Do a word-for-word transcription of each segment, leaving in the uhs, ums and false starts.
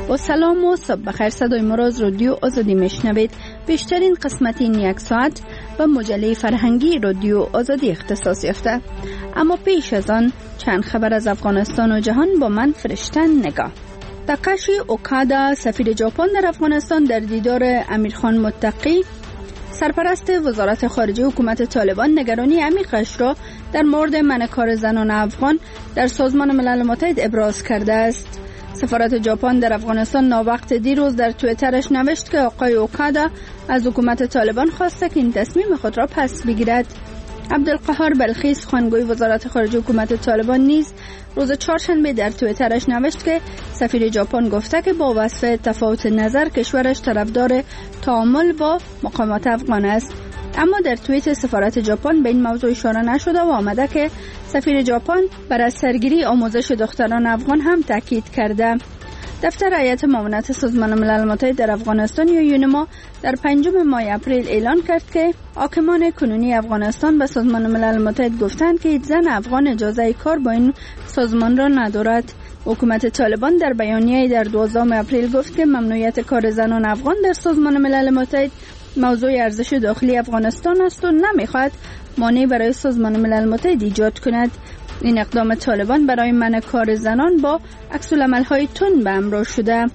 با سلام و صبح بخیر. صدای مراز رادیو آزادی میشنوید. بیشترین قسمت این یک ساعت و مجله فرهنگی رادیو آزادی اختصاص یافته. اما پیش از آن چند خبر از افغانستان و جهان با من فرشته نگاه. تاکاشی اوکادا سفیر ژاپن در افغانستان در دیدار امیرخان متقی سرپرست وزارت خارجه حکومت طالبان نگرانی عمیقش را در مورد منع کار زنان افغان در سازمان ملل متحد ابراز کرده است. سفارت ژاپن در افغانستان ناوقت دیروز در توییترش نوشت که آقای اوکادا از حکومت طالبان خواسته که این تصمیم خود را پس بگیرد. عبدالقهار بلخی سخنگوی وزارت خارجه حکومت طالبان نیز روز چهارشنبه در توییترش نوشت که سفیر ژاپن گفته که با وصف تفاوت نظر کشورش طرفدار تعامل با مقامات افغان است. اما در توییت سفارت ژاپن به این موضوع اشاره نشده و آمده که سفیر ژاپن بر از سرگیری آموزش دختران افغان هم تاکید کرده. دفتر هیئت معاونت سازمان ملل متحد در افغانستان یا یونما در پنجم ماه اپریل اعلان کرد که حاکمان کنونی افغانستان به سازمان ملل متحد گفتند که هیچ زن افغان اجازه کار با این سازمان را ندارد. حکومت طالبان در بیانیه‌ای در دوازدهم اپریل گفت که ممنوعیت کار زنان افغان در سازمان ملل متحد موضوع ارزش داخلی افغانستان است و نمیخواهد مانعی برای سازمان ملل متحد ایجاد کند. این اقدام طالبان برای منع کار زنان با عکس‌العمل‌های تند به همراه شده.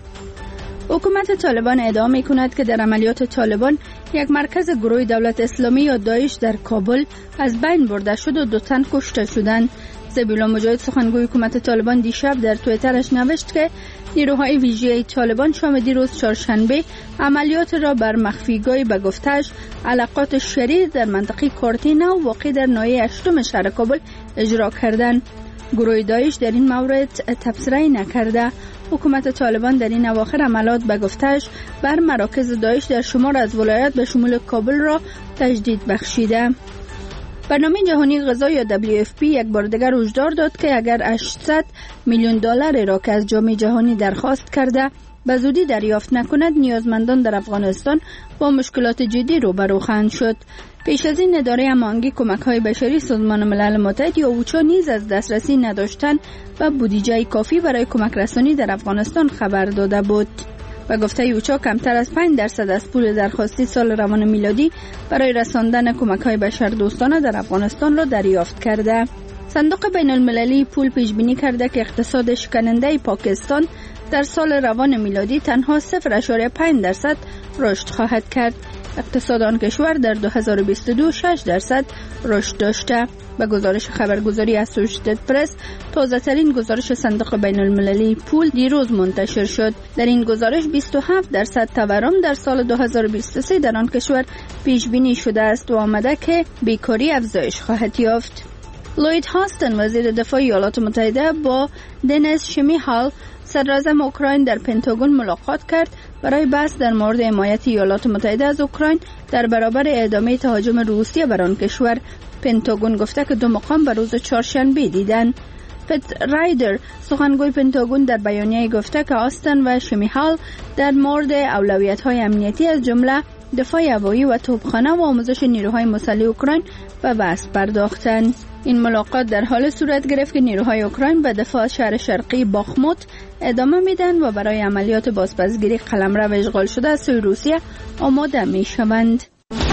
حکومت طالبان ادعا می‌کند که در عملیات طالبان یک مرکز گروه دولت اسلامی یا داعش در کابل از بین برده شد و دو تن کشته شدند. ذبیح الله مجاهد سخنگوی حکومت طالبان دیشب در توییترش نوشت که نیروهای ویژه طالبان شام دیروز چهارشنبه عملیات را بر مخفیگاهی به گفته‌اش علاقات شدید در منطقه کارتینا واقع در ناحیه هشتم شهر کابل اجرا کردند. گروه داعش در این مورد تبصره نکرده. حکومت طالبان در این اواخر عملیات به گفته‌اش بر مراکز داعش در شمار از ولایات به شمول کابل را تجدید بخشیده. برنامه جهانی غذا یا دبلیو اف پی یک بار دیگر هشدار داد که اگر هشتصد میلیون دلار را که از جامعه جهانی درخواست کرده به زودی دریافت نکند، نیازمندان در افغانستان با مشکلات جدی روبرو خواهند شد. پیش از این اداره هماهنگی کمک‌های بشری سازمان ملل متحد یا اوچا نیز از دسترسی نداشتن و بودجه کافی برای کمک رسانی در افغانستان خبر داده بود. و گفته اوچا کمتر از پنج درصد از پول درخواستی سال روان میلادی برای رساندن کمک‌های بشردوستانه در افغانستان را دریافت کرده. صندوق بین المللی پول پیش بینی کرده که اقتصاد شکننده پاکستان در سال روان میلادی تنها صفر ممیز پنج درصد رشد خواهد کرد. اقتصاد آن کشور در دو هزار و بیست و دو شش درصد رشد داشته. به گزارش خبرگزاری اسوسییتد پرس، تازه ترین گزارش صندوق بین المللی پول دیروز منتشر شد. در این گزارش بیست و هفت درصد تورم در سال دو هزار و بیست و سه در آن کشور پیش بینی شده است و آمده که بیکاری افزایش خواهد یافت. لوید هاستن وزیر دفاع ایالات متحده با دنیس شمیهال صدراعظم اوکراین در پنتاگون ملاقات کرد برای بحث در مورد حمایت ایالات متحده از اوکراین در برابر ادامه تهاجم روسیه بر آن کشور. پنتاگون گفته که دو مقام به روز چهارشنبه دیدن. پت رایدر سخنگوی پنتاگون در بیانیه گفته که آستن و شمیهال در مورد اولویت‌های امنیتی از جمله دفاع هوایی و توپخانه و آموزش نیروهای مسلح اوکراین به بحث پرداختند. این ملاقات در حال صورت گرفت که نیروهای اوکراین به دفاع شهر شرقی باخموت ادامه میدن و برای عملیات بازپسگیری قلمرو اشغال شده از سوی روسیه آماده میشوند.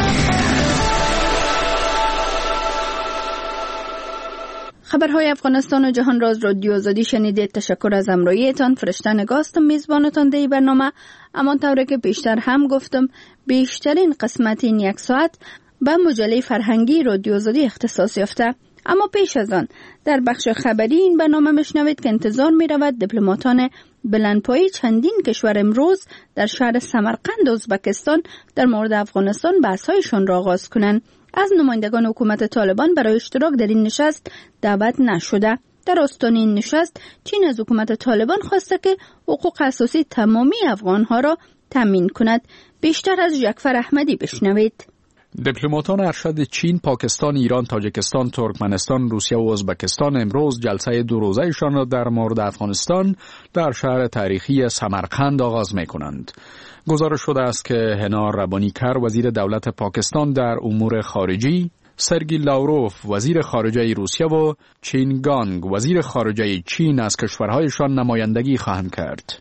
خبرهای افغانستان و جهان را از رادیو آزادی شنیدید. تشکر از همراهیتان. فرشته نگاستم میزبانتان در این برنامه. اما طوری که بیشتر هم گفتم بیشترین قسمت این یک ساعت به مجله فرهنگی رادیو آزادی اختصاص یافته. اما پیش از آن در بخش خبری این برنامه میشنوید که انتظار میرود دیپلماتان بلندپایه چندین کشور امروز در شهر سمرقند ازبکستان در مورد افغانستان بحث‌هایشان را آغاز کنند. از نمایندگان حکومت طالبان برای اشتراک در این نشست دعوت نشده. در آستان این نشست چین از حکومت طالبان خواسته که حقوق اساسی تمامی افغانها را تامین کند. بیشتر از جعفر احمدی بشنوید. دیپلماتان ارشد چین، پاکستان، ایران، تاجیکستان، ترکمنستان، روسیه و ازبکستان امروز جلسه دو روزه‌شان را در مورد افغانستان در شهر تاریخی سمرقند آغاز می‌کنند. گزارش شده است که هنا ربانیکر وزیر دولت پاکستان در امور خارجی، سرگی لاوروف وزیر خارجه روسیه و چین گانگ وزیر خارجه چین از کشورهایشان نمایندگی خواهند کرد.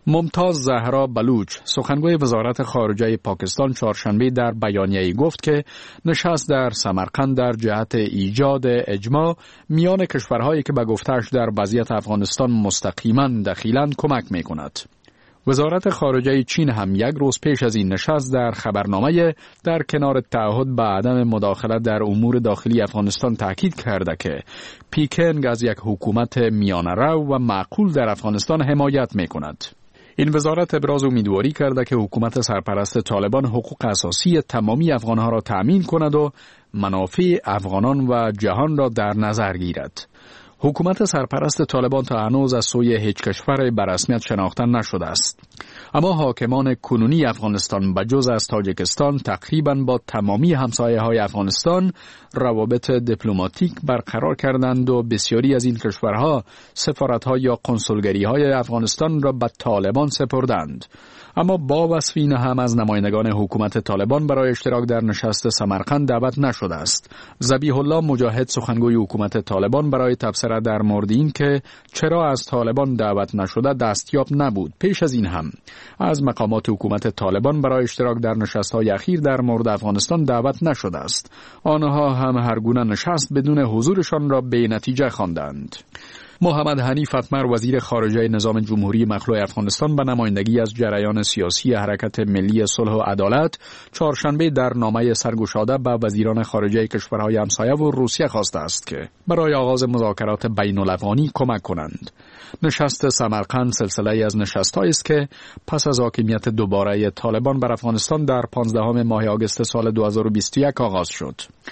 ممتاز زهرا بلوچ سخنگوی وزارت خارجه پاکستان چهارشنبه در بیانیه‌ای گفت که نشست در سمرقند در جهت ایجاد اجماع میان کشورهایی که به گفته‌اش در وضعیت افغانستان مستقیما دخیلند کمک می‌کند. وزارت خارجه چین هم یک روز پیش از این نشست در خبرنامه در کنار تعهد به عدم مداخله در امور داخلی افغانستان تاکید کرده که پکن از یک حکومت میانه‌رو و معقول در افغانستان حمایت می‌کند. این وزارت ابراز امیدواری کرده که حکومت سرپرست طالبان حقوق اساسی تمامی افغانها را تأمین کند و منافع افغانان و جهان را در نظر گیرد. حکومت سرپرست طالبان تا هنوز از سوی هیچ کشور به رسمیت شناخته نشده است. اما حاکمان کنونی افغانستان بجز از تاجیکستان تقریباً با تمامی همسایه های افغانستان روابط دیپلماتیک برقرار کردند و بسیاری از این کشورها سفارت‌ها یا کنسولگری‌های افغانستان را به طالبان سپردند. اما با وصف این هم از نمایندگان حکومت طالبان برای اشتراک در نشست سمرقند دعوت نشده است. ذبیح الله مجاهد سخنگوی حکومت طالبان برای تبصره در مورد این که چرا از طالبان دعوت نشده دستیاب نبود. پیش از این هم از مقامات حکومت طالبان برای اشتراک در نشست‌های اخیر در مورد افغانستان دعوت نشده است. آنها هم هر گونه نشست بدون حضورشان را بی نتیجه خواندند. محمد حنیف اتمر وزیر خارجه نظام جمهوری مخلوع افغانستان به نمایندگی از جریان سیاسی حرکت ملی صلح و عدالت چهارشنبه در نامه سرگشاده به وزیران خارجه کشورهای همسایه و روسیه خواسته است که برای آغاز مذاکرات بین الافغانی کمک کنند. نشست سمرقند سلسله از نشست‌هایی است که پس از حاکمیت دوباره طالبان بر افغانستان در پانزدهم ماه آگوست سال دو هزار و بیست و یک آغاز شد.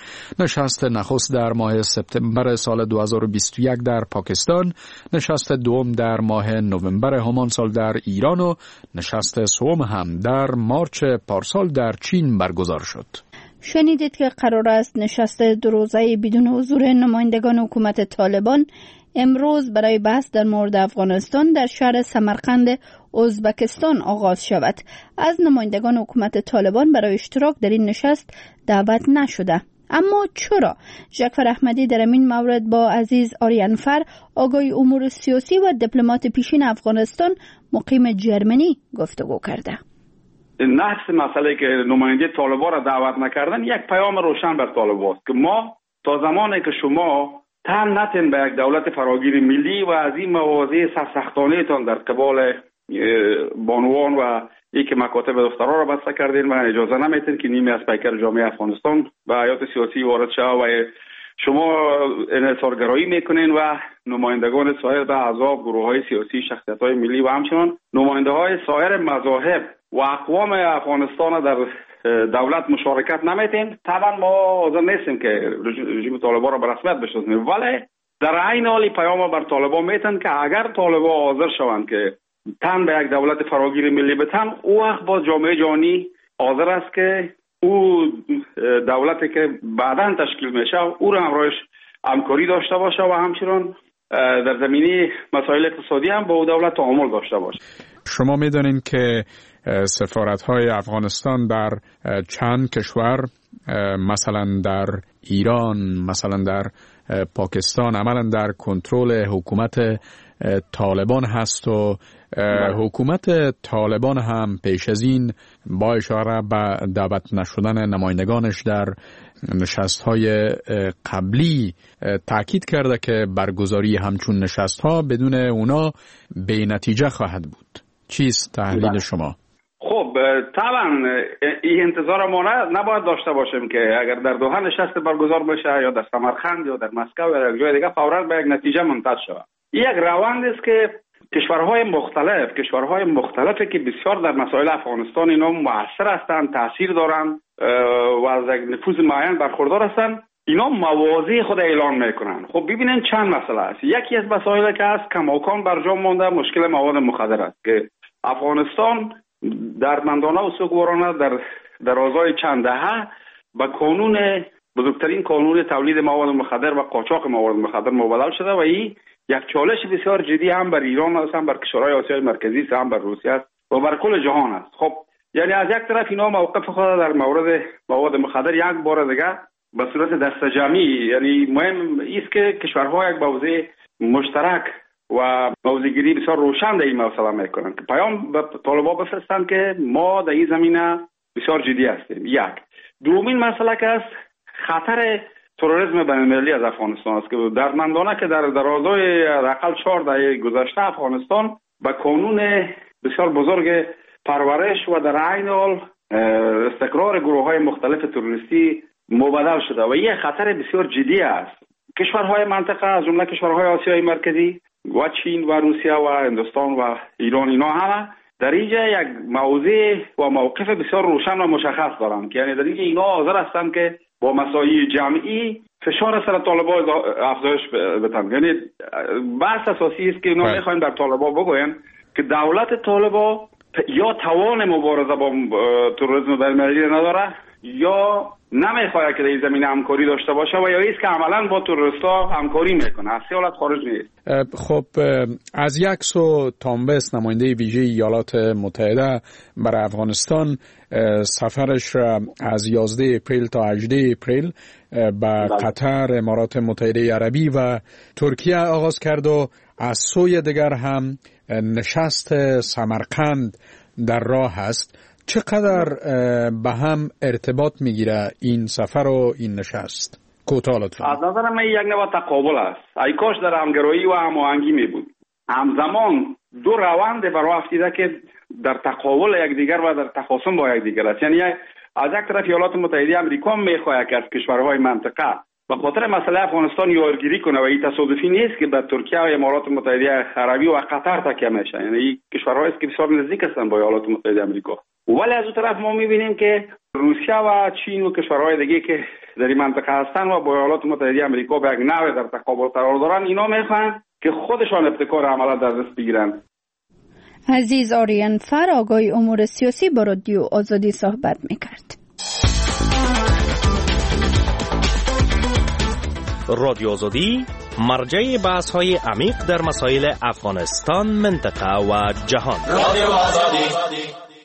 نشست نخست در ماه سپتامبر سال دو هزار و بیست و یک در پاکستان، نشست دوم در ماه نوامبر همان سال در ایران و نشست سوم هم در مارچ پارسال در چین برگزار شد. شنیدید که قرار است نشست دو روزه بدون حضور نمایندگان حکومت طالبان امروز برای بحث در مورد افغانستان در شهر سمرقند ازبکستان آغاز شود. از نمایندگان حکومت طالبان برای اشتراک در این نشست دعوت نشده. اما چرا؟ جعفر احمدی در این مورد با عزیز آریانفر آگاهی امور سیاسی و دیپلمات پیشین افغانستان مقیم جرمنی گفتگو کرده. نحس مسئله که نماینده طالبان را دعوت نکردن یک پیام روشن بر طالبان است که ما تا زمانی که شما تن نتین به یک دولت فراگیر ملی و از این مواضع سرسختانه تان در قبال بانوان و ای که مکاتب دفترها را بسته کردین و اجازه نمیتین که نیمی از پیکر جامعه افغانستان و حیات سیاسی وارد شود و شما انحصارگرایی میکنین و نمایندگان سایر به احزاب، گروه های سیاسی، شخصیت های ملی و همچنان نماینده های سایر مذاهب و اقوام افغانستان در دولت مشارکت نمیتین. طبعا ما حاضر نیستیم که رژیم طالبان را به رسمیت بشناسیم، ولی در عین حال پیام بر طالبان میتن که اگر طالبان حاضر شوند که تن به یک دولت فراگیر ملی بتن، او وقت با جامعه جهانی حاضر است که او دولتی که بعداً تشکیل میشه او را همراهش همکاری داشته باشه و همچنان در زمینه مسائل اقتصادی هم با او دولت تعامل داشته باشه. شما میدونین که سفارت‌های افغانستان در چند کشور مثلا در ایران، مثلا در پاکستان عملا در کنترل حکومت طالبان هست و حکومت طالبان هم پیش از این با اشاره به دعوت نشدن نمایندگانش در نشست‌های قبلی تاکید کرده که برگزاری همچون نشست‌ها بدون اونا بی نتیجه خواهد بود. چیست تحلیل شما؟ خب طبعا این انتظار ما نباید داشته باشیم که اگر در دوحه نشست برگزار بشه یا در سمرقند یا در مسکو یا در جای دیگه فوراً به یک نتیجه منتهی شود. یک روند است که کشورهای مختلف کشورهای مختلفی که بسیار در مسائل افغانستان اینا مؤثر هستند، تاثیر دارند و از یک نفوذ معین برخوردار هستند، اینا مواضع خود اعلان میکنن. خب ببینید چند مسئله است. یکی از مسائل که است کماکان برجام مانده مشکل مواد مخدر است که افغانستان دردمندانه و سوگوارانه در درازای چند دهه به قانون بزرگترین قانون تولید مواد مخدر و قاچاق مواد مخدر مبادل شده و این یک چالش بسیار جدی هم بر ایران است، هم بر کشورهای آسیای مرکزی است، هم بر روسیه است و بر کل جهان است. خب یعنی از یک طرف اینا موقف خود در مورد مواد مخدر یک بار دیگه به صورت دسته جمعی، یعنی مهم است که کشورها یک موضع مشترک و موضوعگیری بسیار روشن در این مسئله میکنن که پیام به طالبان بفرستن که ما در این زمینه بسیار جدی هستیم. یک. دومین مسئله که است خطر تروریسم بین‌المللی از افغانستان است که دردمندانه که در درازای حداقل چهار دهه گذشته افغانستان به قانون بسیار بزرگ پرورش و در عین حال استقرار گروه‌های مختلف تروریستی مبدل شده و این خطر بسیار جدی است. کشورهای منطقه از جمله کشورهای آسیای مرکزی و چین و روسیه و هندوستان و ایران اینا همه در اینجا یک موضع و موقف بسیار روشن و مشخص دارن که یعنی در اینجا اینا حاضر هستن که با مساعی جمعی فشار سر طالبان افزایش بدن. یعنی بحث اساسی است که اینا میخواین در طالبان بگوین که دولت طالبان یا توان مبارزه با تروریسم بین‌المللی نداره یا نمیخواد که در این زمینه همکاری داشته باشه و یا ایست که عملا با تروریستا همکاری میکنه. از سه حالت خارج نیست. خب از یک سو تامبس نماینده ویژه ایالات متحده برای افغانستان سفرش را از یازده اپریل تا هجده اپریل به قطر، امارات متحده عربی و ترکیه آغاز کرد و از سوی دیگر هم نشست سمرقند در راه است. چقدر به هم ارتباط میگیره این سفر و این نشست؟ کوتاه لطفا. از نظر من یک نوع تقابل است. ای کاش در همگرایی و هماهنگی می بود. همزمان دو روند برای افتیده که در تقابل یکدیگر و در تخاصم با یکدیگر است. یعنی از یک طرف ایالات متحده آمریکا میخواهد که از کشورهای منطقه به خاطر مسئله افغانستان یارگیری کنه و این تصادفی نیست که به ترکیه و امارات متحده عربی و قطر تکیه میشه. یعنی این کشورهایی است که بسیار نزدیک هستند با ایالات متحده آمریکا. ولی از اون طرف ما میبینیم که روسیه و چین و کشورهای دیگه که در این منطقه هستن و با ایالات متحده آمریکا به یک نحو در تقابل قرار دارن، اینا میخوان که خودشان ابتکار عملا در دست بگیرن. عزیز آریان فر آگاهی امور سیاسی با رادیو آزادی صحبت میکرد. رادیو آزادی مرجع بحث های عمیق در مسائل افغانستان، منطقه و جهان. رادیو آزادی.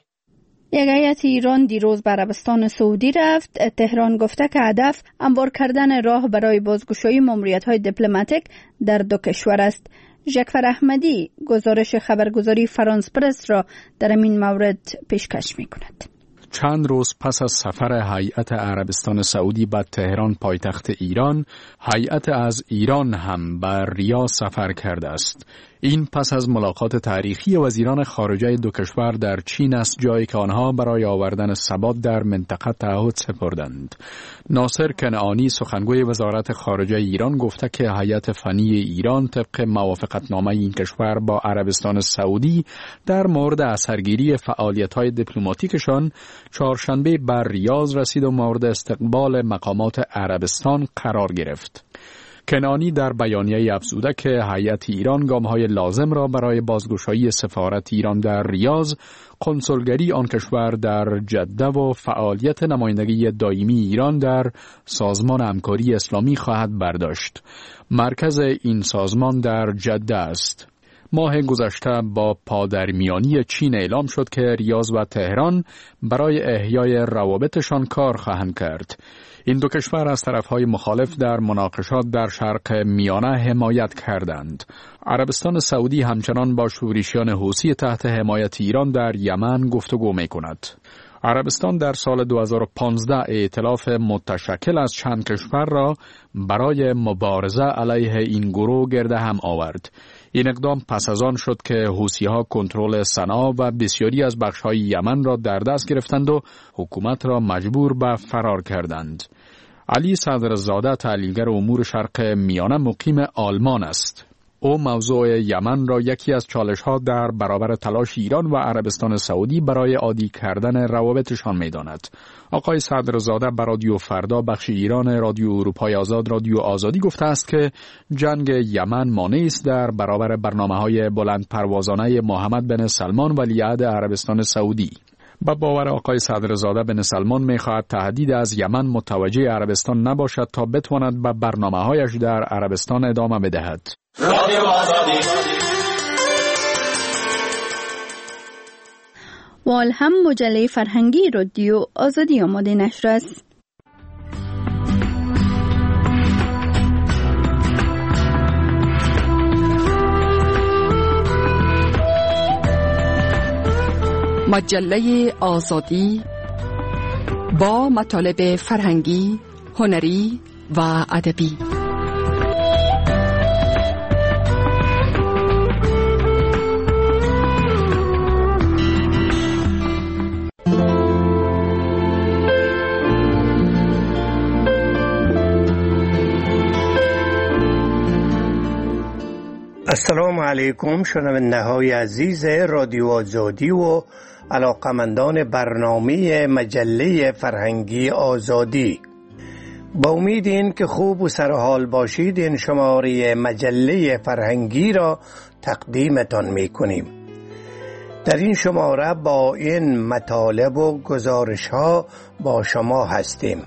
یک هیئت ایران دیروز به عربستان سعودی رفت. تهران گفته که هدف هموار کردن راه برای بازگشایی ماموریت‌های دیپلماتیک در دو کشور است. ژکفر احمدی گزارش خبرگزاری فرانس پرس را در این مورد پیشکش می‌کند. چند روز پس از سفر هیئت عربستان سعودی به تهران پایتخت ایران، هیئت از ایران هم به ریاض سفر کرده است. این پس از ملاقات تاریخی وزیران خارجه دو کشور در چین است، جایی که آنها برای آوردن ثبات در منطقه تعهد سپردند. ناصر کنعانی سخنگوی وزارت خارجه ایران گفته که هیئت فنی ایران طبق موافقتنامه این کشور با عربستان سعودی در مورد اثرگیری فعالیت‌های دیپلماتیکشان چهارشنبه بر ریاض رسید و مورد استقبال مقامات عربستان قرار گرفت. کنعانی در بیانیه افزوده که هیئت ایران گام‌های لازم را برای بازگشایی سفارت ایران در ریاض، کنسولگری آن کشور در جده و فعالیت نمایندگی دائمی ایران در سازمان همکاری اسلامی خواهد برداشت. مرکز این سازمان در جده است. ماه گذشته با پادرمیانی چین اعلام شد که ریاض و تهران برای احیای روابطشان کار خواهند کرد. این دو کشور از طرفهای مخالف در مناقشات در شرق میانه حمایت کردند. عربستان سعودی همچنان با شورشیان حوثی تحت حمایت ایران در یمن گفتگو می کند. عربستان در سال دو هزار و پانزده ائتلاف متشکل از چند کشور را برای مبارزه علیه این گروه گرد هم آورد. این اقدام پس از آن شد که حوثی‌ها کنترل صنعا و بسیاری از بخش‌های یمن را در دست گرفتند و حکومت را مجبور به فرار کردند. علی صدرزاده تحلیلگر امور شرق میانه مقیم آلمان است. او موضوع یمن را یکی از چالش‌ها در برابر تلاش ایران و عربستان سعودی برای عادی کردن روابطشان می‌داند. آقای صدرزاده بر رادیو فردا بخش ایران رادیو اروپای آزاد رادیو آزادی گفته است که جنگ یمن مانعی است در برابر برنامه‌های بلند پروازانه محمد بن سلمان ولیعهد عربستان سعودی. با باور آقای صدرزاده بن سلمان می‌خواهد تهدید از یمن متوجه عربستان نباشد تا بتواند به برنامه‌هایش در عربستان ادامه بدهد. رادیو آزادی. وال هم مجله فرهنگی رادیو آزادی آماده نشر است. مجله آزادی با مطالب فرهنگی، هنری و ادبی. السلام علیکم شنونده های عزیز رادیو آزادی و علاقمندان برنامه مجله فرهنگی آزادی. با امید این که خوب و سرحال باشید، این شماره مجله فرهنگی را تقدیمتان می کنیم. در این شماره با این مطالب و گزارش ها با شما هستیم.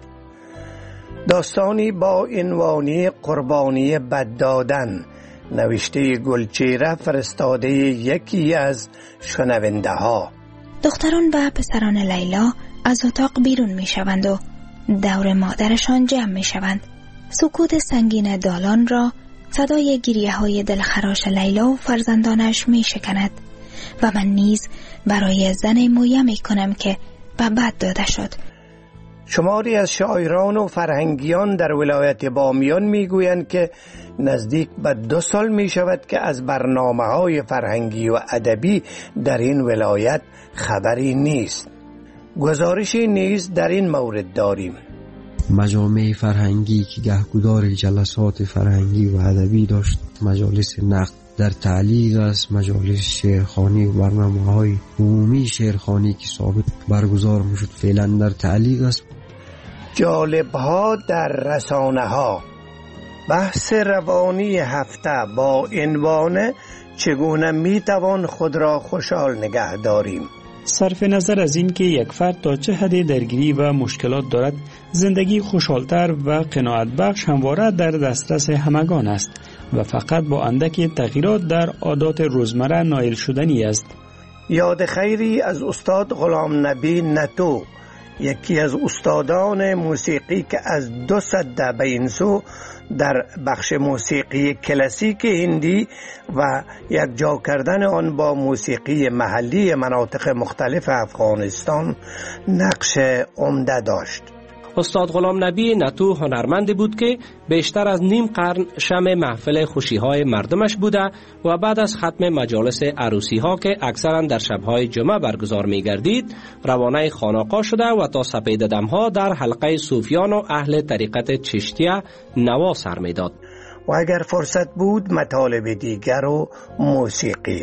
داستانی با عنوان قربانی بد دادن، نوشته گلچهره، فرستاده یکی از شنونده ها. دختران و پسران لیلا از اتاق بیرون می شوند و دور مادرشان جمع می شوند. سکوت سنگین دالان را صدای گریه های دلخراش لیلا و فرزندانش می شکند و من نیز برای زن مویه می کنم که به بد داده شد. شماری از شاعران و فرهنگیان در ولایت بامیان می گویند که نزدیک به دو سال می شود که از برنامه های فرهنگی و ادبی در این ولایت خبری نیست. گزارشی نیز در این مورد داریم. مجامع فرهنگی که گهگدار جلسات فرهنگی و ادبی داشت، مجالس نقد در تعلیق است، مجالس شعرخوانی و برنامه‌های عمومی شعرخوانی که ثابت برگزار میشد فعلا در تعلیق است. جالب‌ها در رسانه‌ها. بحث روانی هفته با عنوان چگونه میتوان خود را خوشحال نگه داریم. صرف نظر از این که یک فرد تا چه حد درگیری و مشکلات دارد، زندگی خوشحالتر و قناعت بخش همواره در دسترس همگان است و فقط با اندک تغییرات در عادات روزمره نائل شدنی است. یاد خیری از استاد غلام نبی نتو، یکی از استادان موسیقی که از دو سده به این سو در بخش موسیقی کلاسیک هندی و یک جا کردن آن با موسیقی محلی مناطق مختلف افغانستان نقش عمده داشت. استاد غلام نبی نتو هنرمندی بود که بیشتر از نیم قرن شمع محفل خوشی‌های مردمش بوده و بعد از ختم مجالس عروسی‌ها که اکثرا در شب‌های جمعه برگزار می‌گردید، روانه خانقاه شده و تا سپید دم‌ها در حلقه صوفیان و اهل طریقت چشتیه نوا سر می‌داد. و اگر فرصت بود مطالب دیگر و موسیقی.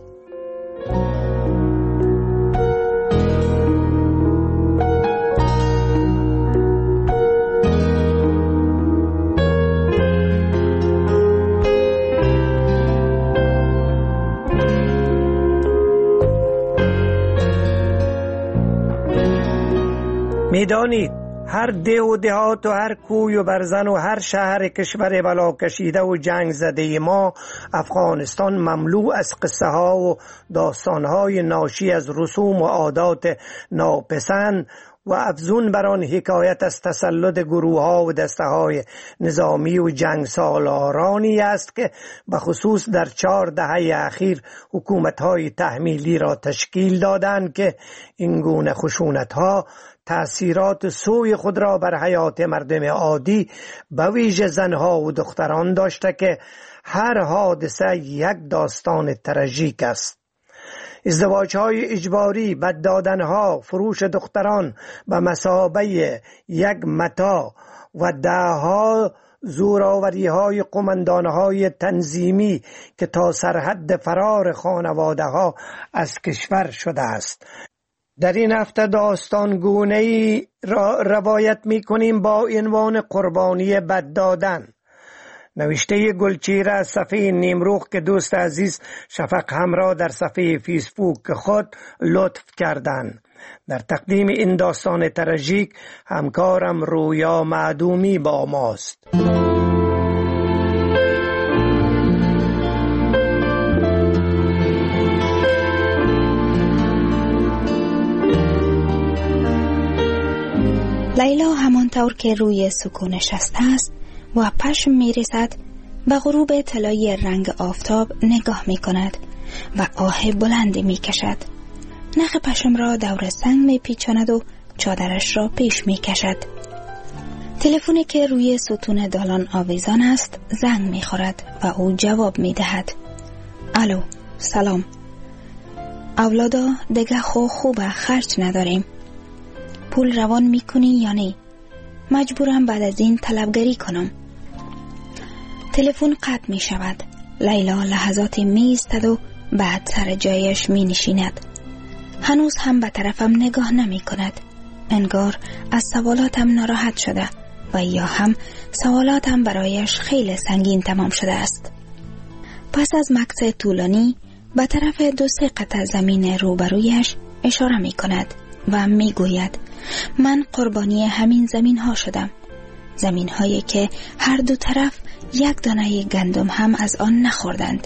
میدانید هر ده و دهات و هر کوی و برزن و هر شهر کشور بلا کشیده و جنگ زده ما افغانستان مملو از قصه ها و داستان های ناشی از رسوم و عادات ناپسند و افزون بر آن حکایت از تسلط گروه ها و دسته های نظامی و جنگ سالارانی است که به خصوص در چهار دهه اخیر حکومت های تحمیلی را تشکیل دادند که این گونه خشونت ها تأثیرات سوی خود را بر حیات مردم عادی به ویژه زنها و دختران داشته که هر حادثه یک داستان تراژیک است. ازدواج‌های اجباری، بد دادن‌ها، فروش دختران به مثابه یک متاع و ده‌ها زوراوری‌های قماندان‌های تنظیمی که تا سرحد فرار خانواده‌ها از کشور شده است. در این هفته داستان گونه‌ای را روایت می‌کنیم با عنوان قربانی بد دادن، نوشته گلچهره از صفحه نیمروخ که دوست عزیز شفق همراه در صفحه فیسبوک خود لطف کردند. در تقدیم این داستان تراژیک همکارم رویا معدومی با ماست. لیلا همانطور که روی سکو نشسته است و پشم میرسد به غروب طلایی رنگ آفتاب نگاه می کند و آه بلندی می کشد. نخ پشم را دور سنگ می پیچاند و چادرش را پیش می کشد. تلفنی که روی ستون دالان آویزان است زنگ می خورد و او جواب می دهد. الو، سلام. اولادا دیگه خو خوبه، خرج نداریم. پول روان می کنی یا نه؟ مجبورم بعد از این طلبگری کنم. تلفن قطع می شود. لیلا لحظاتی می ایستد و بعد سر جایش می نشیند. هنوز هم به طرفم نگاه نمی کند. انگار از سوالاتم ناراحت شده و یا هم سوالاتم برایش خیلی سنگین تمام شده است. پس از مکث طولانی به طرف دو سه قطعه زمین روبرویش اشاره می کند و می گوید من قربانی همین زمین ها شدم. زمین هایی که هر دو طرف یک دانه گندم هم از آن نخوردند.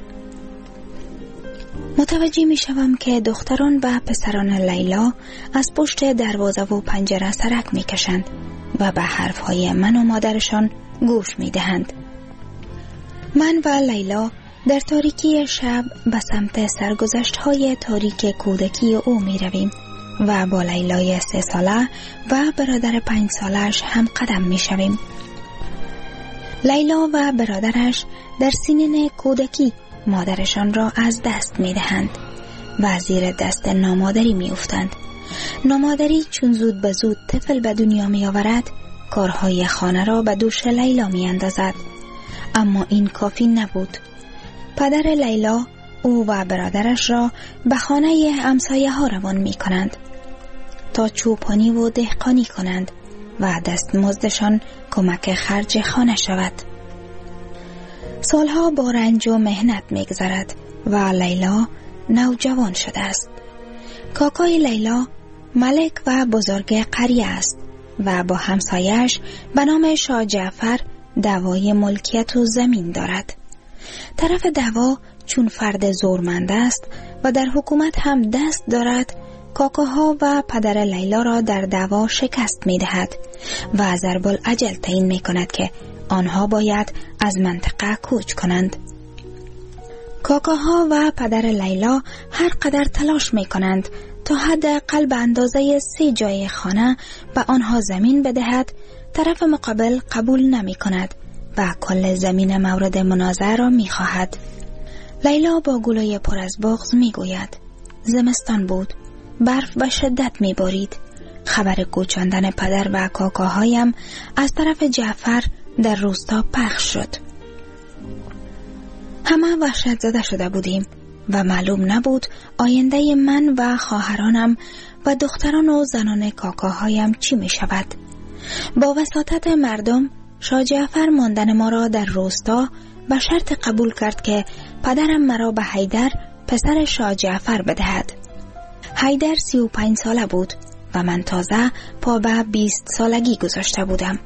متوجه می شوم که دختران و پسران لیلا از پشت دروازه و پنجره سرک می کشند و به حرف های من و مادرشان گوش می دهند. من و لیلا در تاریکی شب به سمت سرگذشت های تاریک کودکی او می رویم و با لیلای سه ساله و برادر پنج سالش هم قدم می شویم. لیلا و برادرش در سنین کودکی مادرشان را از دست می دهند و زیر دست نامادری می افتند. نامادری چون زود به زود طفل به دنیا می آورد، کارهای خانه را به دوش لیلا می اندازد. اما این کافی نبود. پدر لیلا او و برادرش را به خانه همسایه ها روان می کنند تا چوپانی و دهقانی کنند و دستمزدشان کمک خرج خانه شود. سالها با رنج و مهنت می‌گذرد و لیلا نوجوان شده است. کاکای لیلا ملک و بزرگ قریه است و با همسایش به نام شاه جعفر دعوای ملکیت و زمین دارد. طرف دعوا چون فرد زورمند است و در حکومت هم دست دارد، کاکاها و پدر لیلا را در دعوا شکست می دهد و ضرب الاجل تعیین می کند که آنها باید از منطقه کوچ کنند. کاکاها و پدر لیلا هر قدر تلاش می کنند تا حداقل به اندازه سه جای خانه به آنها زمین بدهد، طرف مقابل قبول نمی کند و کل زمین مورد منازعه را می خواهد. لیلا با گلوی پر از بغض می گوید زمستان بود، برف به شدت می بارید. خبر کوچاندن پدر و کاکاهایم از طرف جعفر در روستا پخش شد. همه وحشت زده شده بودیم و معلوم نبود آینده من و خواهرانم و دختران و زنان کاکاهایم چی می شود. با وساطت مردم شاه جعفر ماندن ما را در روستا به شرط قبول کرد که پدرم مرا به حیدر پسر شاه جعفر بدهد. حیدر سی و پنج ساله بود و من تازه پا به بیست سالگی گذاشته بودم.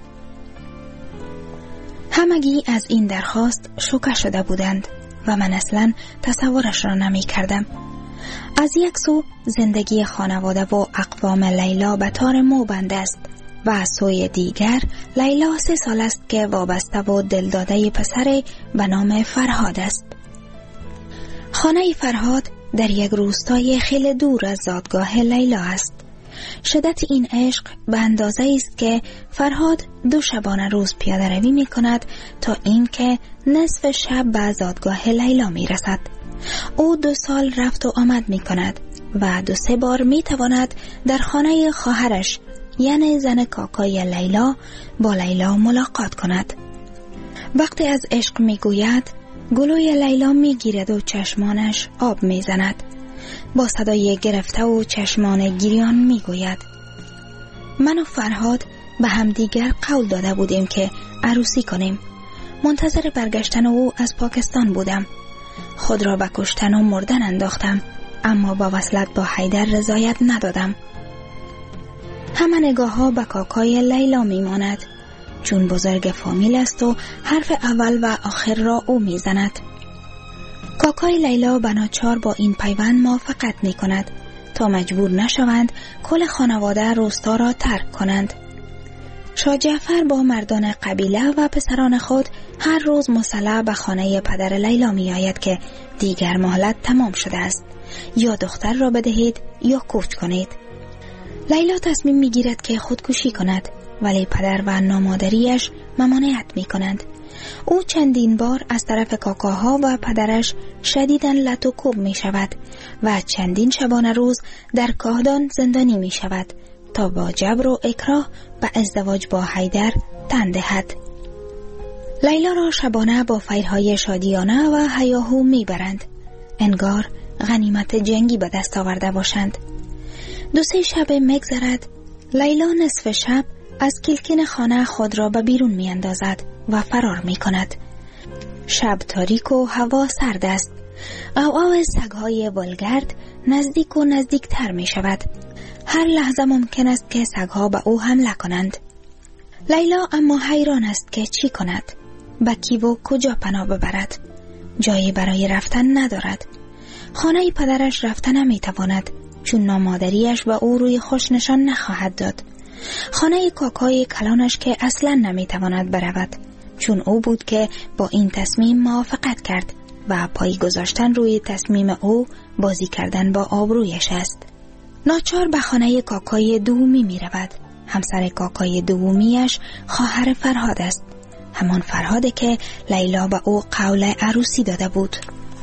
همگی از این درخواست شوکه شده بودند و من اصلا تصورش را نمی کردم. از یک سو زندگی خانواده و اقوام لیلا به تار مو بند است و از سوی دیگر لیلا سه سال است که وابسته و دلداده پسر به نام فرهاد است. خانه فرهاد در یک روستای خیلی دور از زادگاه لیلا است. شدت این عشق به اندازه است که فرهاد دو شبانه روز پیاده روی می کند تا این که نصف شب به زادگاه لیلا می رسد. او دو سال رفت و آمد می کند و دو سه بار می تواند در خانه خواهرش یعنی زن کاکای لیلا با لیلا ملاقات کند. وقتی از عشق می گوید گلوی لیلا می گیرد و چشمانش آب می زند. با صدای گرفته و چشمان گریان می گوید من و فرهاد به همدیگر قول داده بودیم که عروسی کنیم. منتظر برگشتن او از پاکستان بودم. خود را به کشتن و مردن انداختم، اما با وصلت با حیدر رضایت ندادم. همه نگاه ها به کاکای لیلا می ماند چون بزرگ فامیل است و حرف اول و آخر را او می زند. کاکای لیلا بناچار با این پیوند موافقت می کند تا مجبور نشوند کل خانواده روستا را ترک کنند. شاه جعفر با مردان قبیله و پسران خود هر روز مسلح به خانه پدر لیلا می آید که دیگر مهلت تمام شده است، یا دختر را بدهید یا کوچ کنید. لیلا تصمیم می گیرد که خودکشی کند، ولی پدر و نامادریش ممانعت می کنند. او چندین بار از طرف کاکاها و پدرش شدیداً لط و کوب می شود و چندین شبانه روز در کاهدان زندانی می شود تا با جبر و اکراه به ازدواج با حیدر تن دهد. لیلا را شبانه با فیرهای شادیانه و هیاهو می برند، انگار غنیمت جنگی به دست آورده باشند. دو سه شب میگذرد، لیلا نصف شب از کلکین خانه خود را به بیرون می اندازد و فرار می کند. شب تاریک و هوا سرد است. او او سگهای ولگرد نزدیک و نزدیک تر می شود. هر لحظه ممکن است که سگها به او حمله کنند. لیلا اما حیران است که چی کند؟ به کی و کجا پناه ببرد؟ جایی برای رفتن ندارد. خانه پدرش رفتن نمی تواند، چون نامادریش به او روی خوش نشان نخواهد داد. خانه کاکای کلانش که اصلا نمی تواند برود، چون او بود که با این تصمیم موافقت کرد و پای گذاشتن روی تصمیم او بازی کردن با آبرویش است. ناچار به خانه کاکای دومی می رود. همسر کاکای دومیش خواهر فرهاد است، همان فرهاده که لیلا به او قول عروسی داده بود.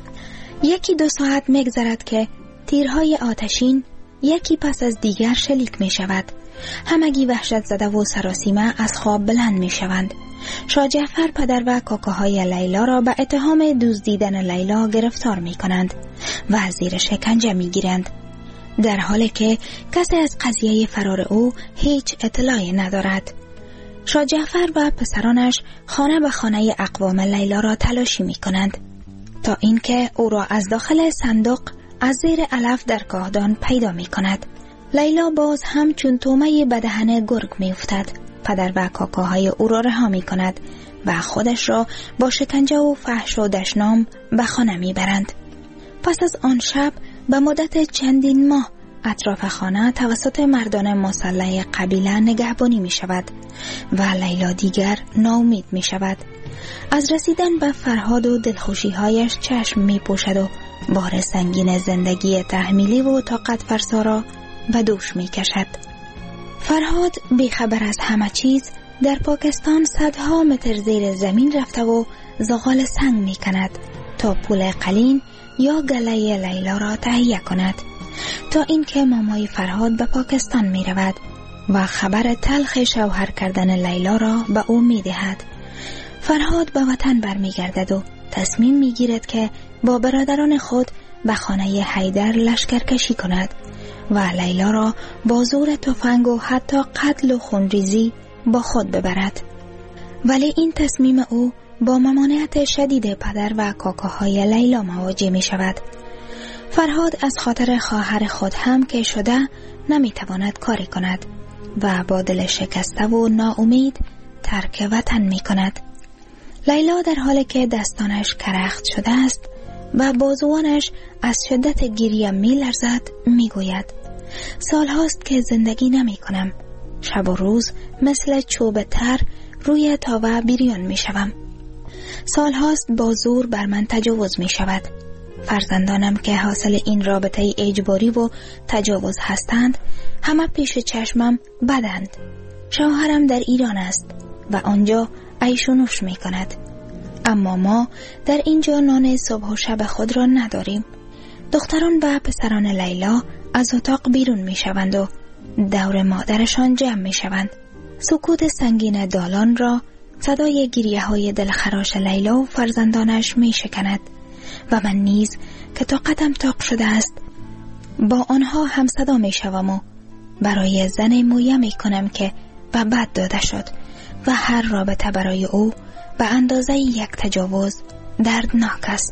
یکی دو ساعت میگذرد که تیرهای آتشین یکی پس از دیگر شلیک می شود. همگی وحشت زده و سراسیمه از خواب بلند می شوند. شاه جعفر پدر و کاکاهای لیلا را به اتهام دزدیدن لیلا گرفتار می کنند و زیر شکنجه می گیرند، در حالی که کسی از قضیه فرار او هیچ اطلاعی ندارد. شاه جعفر و پسرانش خانه به خانه اقوام لیلا را تلاشی می کنند تا اینکه او را از داخل صندوق از زیر علف در کاهدان پیدا می کند. لیلا باز هم چون تومه به دهن گرگ می افتد. پدر و کاکاهای او را رها می کند و خودش را با شکنجه و فحش و دشنام به خانه می برند. پس از آن شب به مدت چندین ماه اطراف خانه توسط مردان مسلح قبیله نگهبانی می شود و لیلا دیگر ناامید می شود. از رسیدن به فرهاد و دلخوشی‌هایش چشم می پوشد و بار سنگین زندگی تحمیلی و طاقت فرسا را به دوش می کشد. فرهاد بیخبر از همه چیز در پاکستان صدها متر زیر زمین رفته و زغال سنگ می کند تا پول قلین یا گله لیلا را تهیه کند، تا اینکه مامای فرهاد به پاکستان می رود و خبر تلخ شوهر کردن لیلا را به او می دهد. فرهاد به وطن برمی گردد و تصمیم می گیرد که با برادران خود به خانه حیدر لشکر کشی کند و لیلا را با زور تفنگ و حتی قتل و خونریزی با خود ببرد. ولی این تصمیم او با ممانعت شدید پدر و کاکاهای لیلا مواجه می شود. فرهاد از خاطر خواهر خود هم که شده نمی تواند کاری کند و با دل شکسته و ناامید ترک وطن می کند. لیلا در حالی که دستانش کرخت شده است و بازوانش از شدت گریه می لرزد می گوید: سال هاست که زندگی نمی کنم. شب و روز مثل چوب تر روی تاوه بریان می شوم. سال هاست با زور بر من تجاوز می شود. فرزندانم که حاصل این رابطه اجباری و تجاوز هستند همه پیش چشمم بدند. شوهرم در ایران است و آنجا عیش و نوش می کند، اما ما در اینجا نان صبح و شب خود را نداریم. دختران و پسران لیلا از اتاق بیرون می شوند و دور مادرشان جمع می شوند. سکوت سنگین دالان را صدای گریه های دلخراش لیلا و فرزندانش می شکند و من نیز که طاقتم طاق شده است با آنها هم صدا می شوم و برای زن مویه می کنم که به بد داده شد و هر رابطه برای او به اندازه یک تجاوز دردناک است.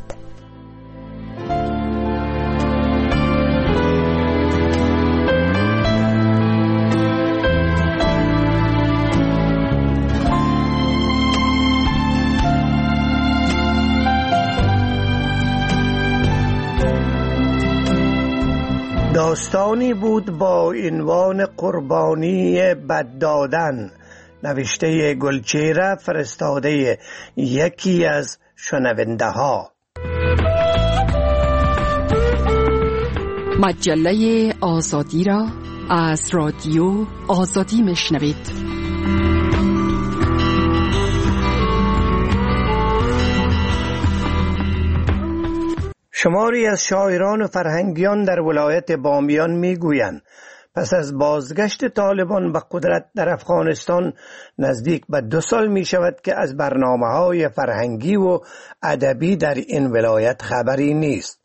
داستانی بود با عنوان قربانی بد دادن، نوشته گلچهره فرستاده یکی از شنونده ها. مجله آزادی را از رادیو آزادی میشنوید. شماری از شاعران و فرهنگیان در ولایت بامیان میگویند پس از بازگشت طالبان به قدرت در افغانستان نزدیک به دو سال می شود که از برنامه‌های فرهنگی و ادبی در این ولایت خبری نیست.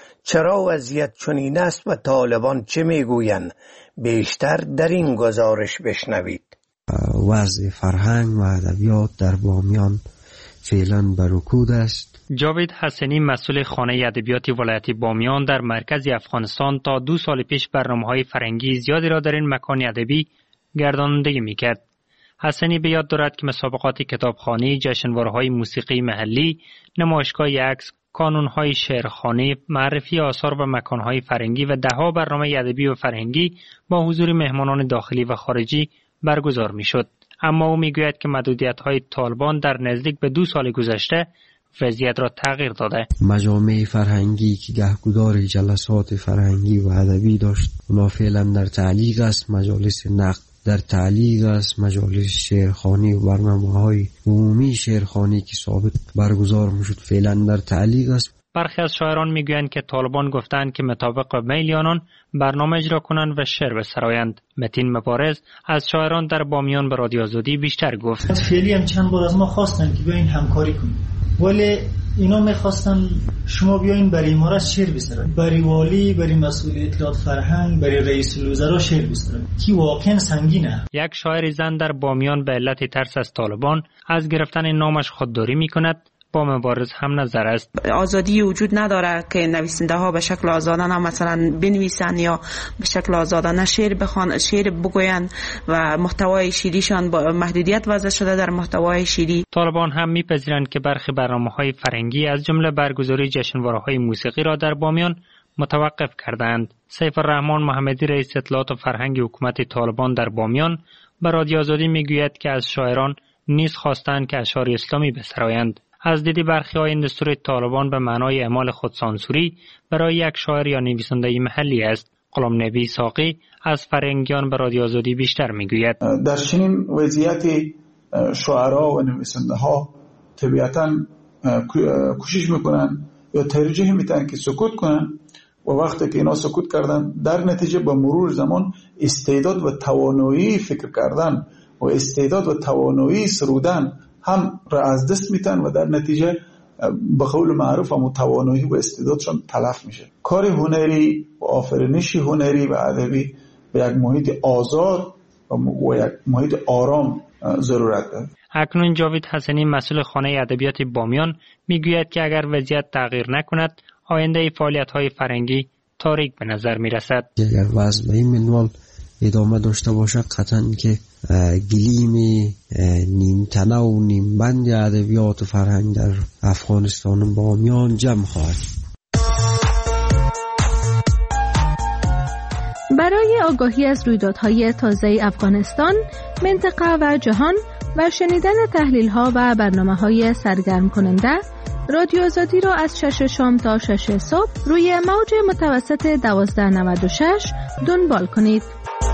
چرا وضعیت چنین است و طالبان چه میگویند؟ بیشتر در این گزارش بشنوید. وضع فرهنگ و ادبیات در بامیان فعلا بر رکود است. جاوید حسنی مسئول خانه ادبیات ولایت بامیان در مرکز افغانستان تا دو سال پیش برنامه‌های فرهنگی زیادی را در این مکان ادبی گردانندگی می‌کرد. حسنی به یاد دارد که مسابقات کتابخوانی، جشنواره‌های موسیقی محلی، نمایشگاه عکس، کانون‌های شعرخوانی، معرفی آثار و مکان‌های فرهنگی و ده‌ها برنامه ادبی و فرهنگی با حضور مهمانان داخلی و خارجی برگزار می‌شد. اما او می‌گوید که محدودیت‌های طالبان در نزدیک به دو سال گذشته وضعیت را تغییر داده. مجامع فرهنگی که گهگدار جلسات فرهنگی و ادبی داشت اونا فعلا در تعلیق است. مجالس نقد در تعلیق است. مجالس شعرخوانی و برنامه‌های عمومی شعرخوانی که سابق برگزار میشد فعلا در تعلیق است. برخی از شاعران میگویند که طالبان گفتند که مطابق میل آنان برنامه اجرا کنند و شعر بسرایند. متین مبارز از شاعران در بامیان به رادیو آزادی بیشتر گفت. فعلی هم چند بار از ما خواستن که بیاین همکاری کنیم، ولی اینا میخواستن شما بیاین برای امارت شعر بسرایید، برای والی، برای مسئول اطلاعات فرهنگ، برای رئیس الوزراء شعر بسرایید که واقعا سنگینه. یک شاعر زن در بامیان به علت ترس از طالبان از گرفتن نامش خودداری میکند. با مبارز هم نظر است. آزادی وجود نداره که نویسنده ها به شکل آزادانه مثلا بنویسن یا به شکل آزادانه شعر بخوان، شعر بگوین و محتوای شعریشان با محدودیت وضع شده در محتوای شعری. طالبان هم میپذیرند که برخی برنامه‌های فرهنگی از جمله برگزاری جشنواره‌های موسیقی را در بامیان متوقف کردند. سیف الرحمن محمدی رئیس اطلاعات و فرهنگ حکومت طالبان در بامیان به رادیو آزادی میگوید که از شاعران نیز خواستند که اشعار اسلامی بسرایند. از دید برخی‌ها این دستور طالبان به معنای اعمال خودسانسوری برای یک شاعر یا نویسنده محلی است. غلام نبی ساقی از فرهنگیان به رادیو آزادی بیشتر میگوید. در چنین وضعیتی شاعرها و نویسنده ها طبیعتاً کوشش میکنن یا ترجیح میدن که سکوت کنن و وقتی که اینا سکوت کردن در نتیجه با مرور زمان استعداد و توانایی فکر کردن و استعداد و توانایی سرودن هم را از دست میتن و در نتیجه به قول معروف هم توانایی و استعدادشون تلف میشه. کار هنری و آفرینش هنری و ادبی به یک محیط آزاد و یک محیط آرام ضرورت داره. اکنون جاوید حسنی مسئول خانه ادبیات بامیان میگوید که اگر وضعیت تغییر نکند آینده فعالیت‌های فرهنگی تاریک به نظر میرسد. اگر وضع به این منوال ادامه داشته باشد قطعاً که گلیم نیمتنه و نیمبند ادبیات و فرهنگ در افغانستان و بامیان جمع خواهد. برای آگاهی از رویدادهای تازه افغانستان، منطقه و جهان و شنیدن تحلیل‌ها و برنامه‌های سرگرم کننده، رادیو آزادی را از شش شام تا شش صبح روی موج متوسط دوازده نود و شش دنبال کنید.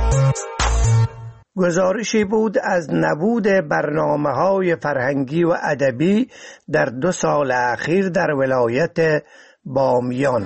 گزارشی بود از نبود برنامه‌های فرهنگی و ادبی در دو سال اخیر در ولایت بامیان.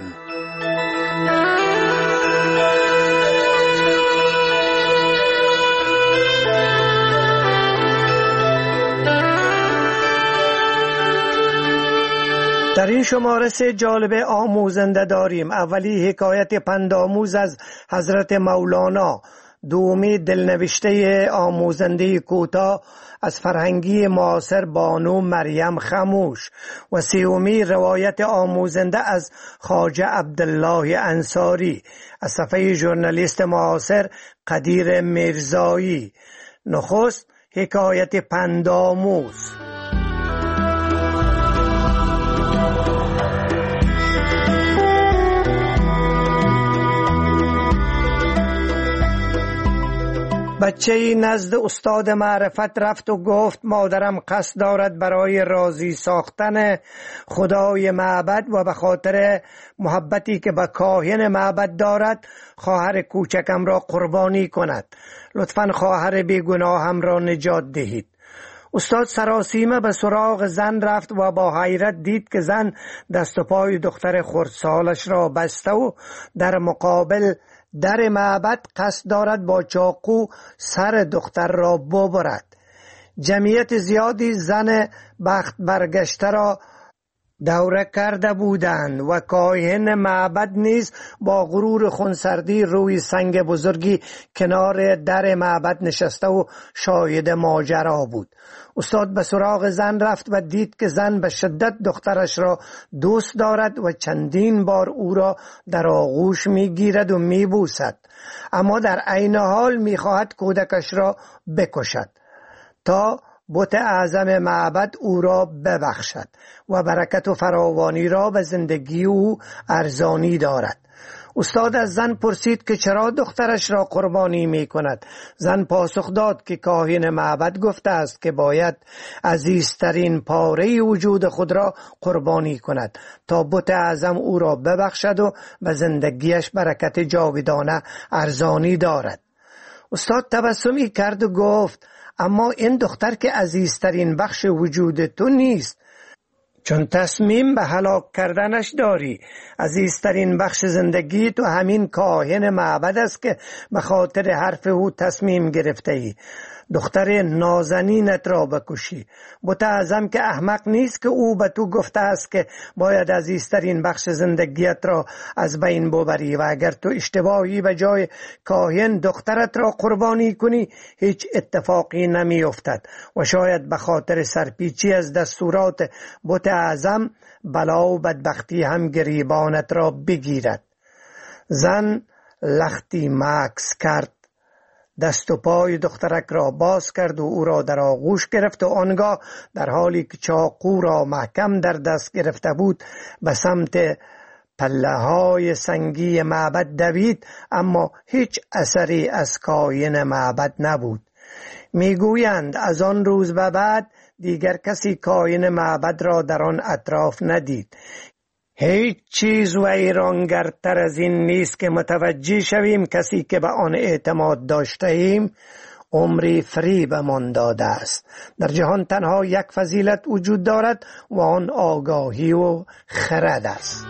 در این شماره سه جالب آموزنده داریم. اولی حکایت پندآموز از حضرت مولانا، دومی دلنوشته آموزنده کوتاه از فرهنگی معاصر بانو مریم خموش و سومی روایت آموزنده از خواجه عبدالله انصاری از صفحه ژورنالیست معاصر قدیر میرزایی. نخست حکایت پندآموز. به بچه نزد استاد معرفت رفت و گفت مادرم قصد دارد برای راضی ساختن خدای معبد و به خاطر محبتی که به کاهن معبد دارد خواهر کوچکم را قربانی کند. لطفاً خواهر بیگناهم را نجات دهید. استاد سراسیمه به سراغ زن رفت و با حیرت دید که زن دست و پای دختر خردسالش را بسته و در مقابل در معبد قصد دارد با چاقو سر دختر را ببرد. جمعیت زیادی زن بخت برگشته را دوره کرده بودند و کاهن معبد نیز با غرور خونسردی روی سنگ بزرگی کنار در معبد نشسته و شاهد ماجرا بود. استاد به سراغ زن رفت و دید که زن به شدت دخترش را دوست دارد و چندین بار او را در آغوش میگیرد و میبوسد، اما در عین حال میخواهد کودکش را بکشد تا بت اعظم معبد او را ببخشد و برکت و فراوانی را به زندگی او ارزانی دارد. استاد از زن پرسید که چرا دخترش را قربانی می کند. زن پاسخ داد که کاهن معبد گفته است که باید عزیزترین پاره وجود خود را قربانی کند تا بت اعظم او را ببخشد و به زندگیش برکت جاودانه ارزانی دارد. استاد تبسمی کرد و گفت اما این دختر که عزیزترین بخش وجود تو نیست، چون تصمیم به هلاک کردنش داری. عزیزترین بخش زندگی تو همین کاهن معبد است که به خاطر حرف او تصمیم گرفته ای دختر نازنینت را بکشی. بت اعظم که احمق نیست که او به تو گفته است که باید عزیزترین بخش زندگیت را از بین ببری و اگر تو اشتباهی به جای کاهن دخترت را قربانی کنی هیچ اتفاقی نمی افتد و شاید به خاطر سرپیچی از دستورات بت اعظم بلا و بدبختی هم گریبانت را بگیرد. زن لختی مکث کرد، دست و پای دخترک را باز کرد و او را در آغوش گرفت و آنگاه در حالی که چاقو را محکم در دست گرفته بود به سمت پله های سنگی معبد دوید، اما هیچ اثری از کاهن معبد نبود. میگویند از آن روز به بعد دیگر کسی کاهن معبد را در آن اطراف ندید. هیچ چیز ویرانگرتر از این نیست که متوجه شویم کسی که به آن اعتماد داشته ایم عمری فریبمان داده است. در جهان تنها یک فضیلت وجود دارد و آن آگاهی و خرد است.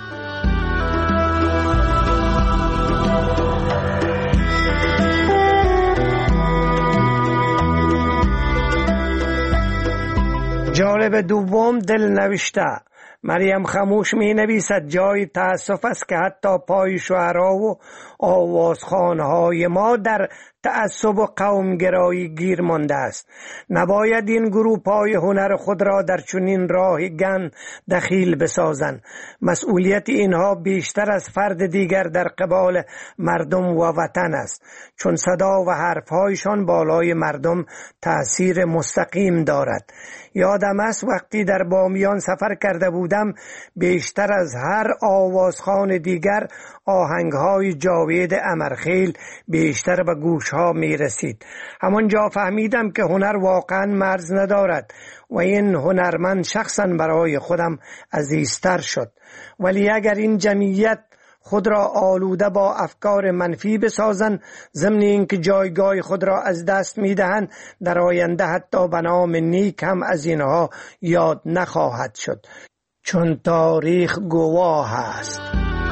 جالب دوم دل نوشته. مریم خموش می نویسد جای تأسف است که حتی پای شعرا و آوازخوانهای ما در تعصب و قومگرایی گیر مانده است. نباید این گروه پای هنر خود را در چنین راه گن دخیل بسازند. مسئولیت اینها بیشتر از فرد دیگر در قبال مردم و وطن است، چون صدا و حرفهایشان بالای مردم تأثیر مستقیم دارد. یادم است وقتی در بامیان سفر کرده بودم بیشتر از هر آوازخوان دیگر آهنگهای جاوید امرخیل بیشتر به گوشها می رسید. همانجا فهمیدم که هنر واقعا مرز ندارد و این هنرمند شخصا برای خودم عزیزتر شد. ولی اگر این جمعیت خود را آلوده با افکار منفی بسازند، ضمن اینکه جایگاه خود را از دست میدهند، در آینده حتی به نام نیک هم از اینها یاد نخواهد شد، چون تاریخ گواه است.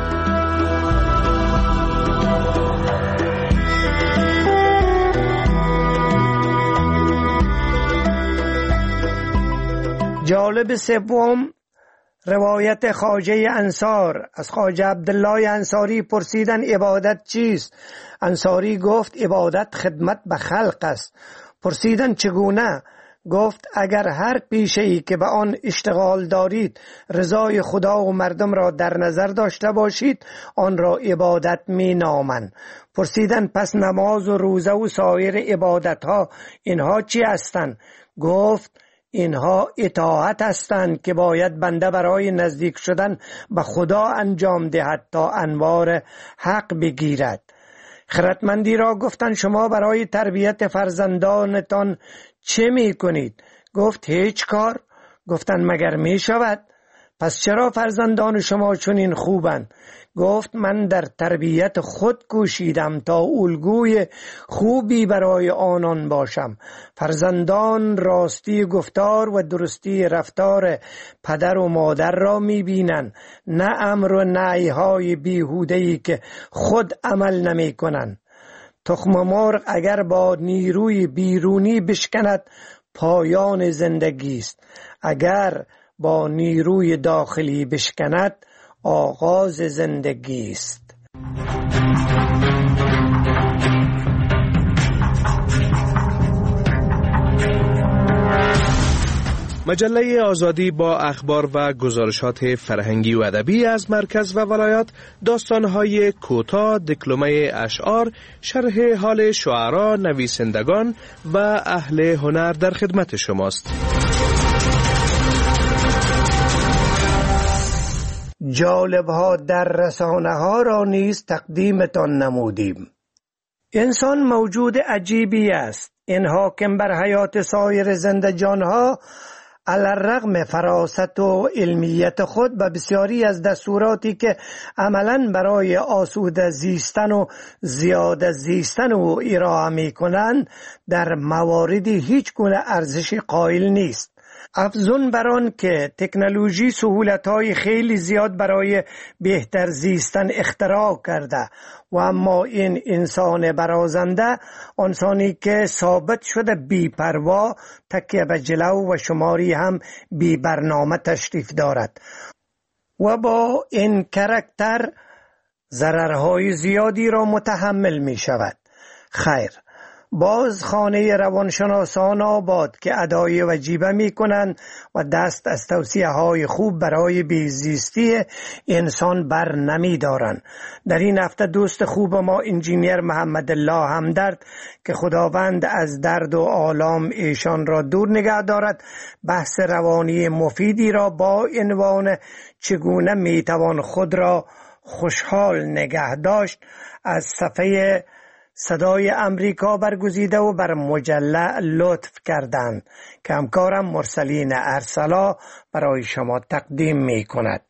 جالب سوم روایت خواجه انصار. از خواجه عبدالله انصاری پرسیدن عبادت چیست؟ انصاری گفت عبادت خدمت به خلق است. پرسیدن چگونه؟ گفت اگر هر پیشه‌ای که به آن اشتغال دارید رضای خدا و مردم را در نظر داشته باشید آن را عبادت می نامند. پرسیدن پس نماز و روزه و سایر عبادت ها اینها چی هستند؟ گفت اینها اطاعت هستند که باید بنده برای نزدیک شدن به خدا انجام دهد تا انوار حق بگیرد. خردمندی را گفتند شما برای تربیت فرزندانتان چه می کنید؟ گفت هیچ کار. گفتند مگر می شود؟ پس چرا فرزندان شما چنین خوبند؟ گفت من در تربیت خود کوشیدم تا الگوی خوبی برای آنان باشم. فرزندان راستی گفتار و درستی رفتار پدر و مادر را می بینند، نه امر و نهی های بیهوده‌ای که خود عمل نمی کنند. تخم مرغ اگر با نیروی بیرونی بشکند پایان زندگی است، اگر با نیروی داخلی بشکند آغاز زندگی است. مجله آزادی با اخبار و گزارشات فرهنگی و ادبی از مرکز و ولایات، داستان‌های کوتاه، دکلمه اشعار، شرح حال شعرا، نویسندگان و اهل هنر در خدمت شماست. جالب‌ها در رسانه ها را نیز تقدیمتان نمودیم. انسان موجود عجیبی است. این حاکم بر حیات سایر زنده جانها علی‌الرغم فراست و علمیت خود و بسیاری از دستوراتی که عملاً برای آسوده زیستن و زیاده زیستن او ارائه می‌کنند در مواردی هیچ گونه ارزش قائل نیست. افزون بر آن که تکنولوژی سهولت‌های خیلی زیاد برای بهتر زیستن اختراع کرده و اما این انسان برازنده، انسانی که ثابت شده بی پروا، تکیه به جلو و شماری هم بی برنامه تشریف دارد و با این کاراکتر ضررهای زیادی را متحمل می شود. خیر، باز خانه روانشناسان آباد که ادای وجیبه می کنند و دست از توصیه های خوب برای بیزیستی انسان بر نمی دارند. در این هفته دوست خوب ما انجینیر محمد الله همدرد که خداوند از درد و آلام ایشان را دور نگه دارد، بحث روانی مفیدی را با عنوان چگونه می توان خود را خوشحال نگه داشت از صفحه صدای امریکا برگزیده و بر مجله لطف کردند که همکارم مرسلین ارسلا برای شما تقدیم می کند.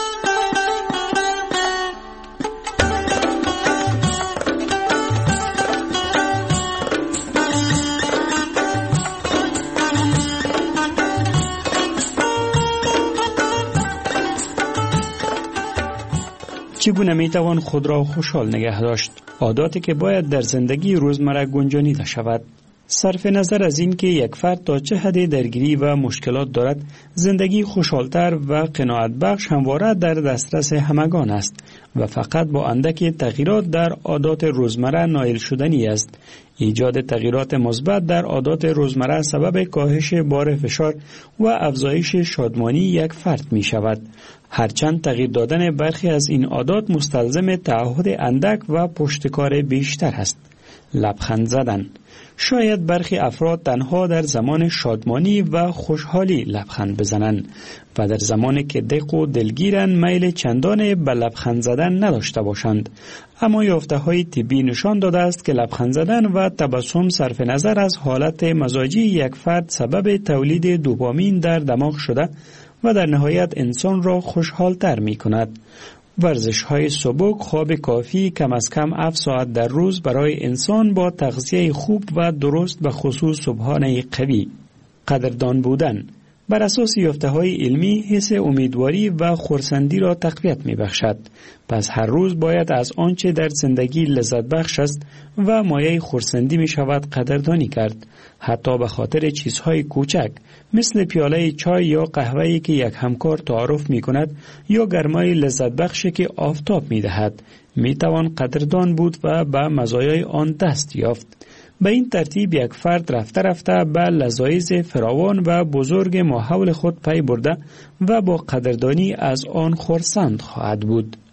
چگونه میتوان خود را خوشحال نگه داشت؟ عاداتی که باید در زندگی روزمره گنجانیده شود. صرف نظر از این که یک فرد تا چه حد درگیری و مشکلات دارد، زندگی خوشحالتر و قناعت بخش همواره در دسترس همگان است و فقط با اندکی تغییرات در عادات روزمره نائل شدنی است. ایجاد تغییرات مثبت در عادات روزمره سبب کاهش بار فشار و افزایش شادمانی یک فرد می شود. هرچند تغییر دادن برخی از این عادات مستلزم تعهد اندک و پشتکار بیشتر است. لبخند زدن. شاید برخی افراد تنها در زمان شادمانی و خوشحالی لبخند بزنند و در زمانی که دق و دلگیرن میل چندان به لبخند زدن نداشته باشند. اما یافته‌های طبی نشان داده است که لبخند زدن و تبسم صرف نظر از حالت مزاجی یک فرد سبب تولید دوپامین در دماغ شده و در نهایت انسان را خوشحالتر می کند. ورزش های سبک، خواب کافی، کم از کم هفت ساعت در روز برای انسان با تغذیه خوب و درست به خصوص صبحانه قوی. قدردان بودن. بر اساس یافته‌های علمی حس امیدواری و خرسندی را تقویت می بخشد. پس هر روز باید از آنچه در زندگی لذت بخش است و مایه خرسندی می شود قدردانی کرد. حتی به خاطر چیزهای کوچک مثل پیاله چای یا قهوه‌ای که یک همکار تعارف می کند یا گرمای لذت بخشی که آفتاب می دهد. می توان قدردان بود و به مزایای آن دست یافت. به این ترتیب یک فرد رفته رفته به لذایز فراوان و بزرگ ماحول خود پی برده و با قدردانی از آن خرسند خواهد بود.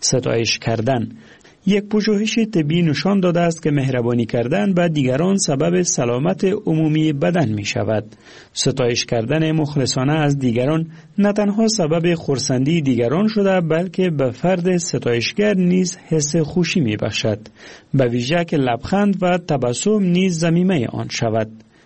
ستایش کردن. یک پژوهش طبی نشان داده است که مهربانی کردن به دیگران سبب سلامت عمومی بدن می شود. ستایش کردن مخلصانه از دیگران نه تنها سبب خرسندی دیگران شده، بلکه به فرد ستایشگر نیز حس خوشی می بخشد، به ویژه که لبخند و تبسم نیز ضمیمه آن شود.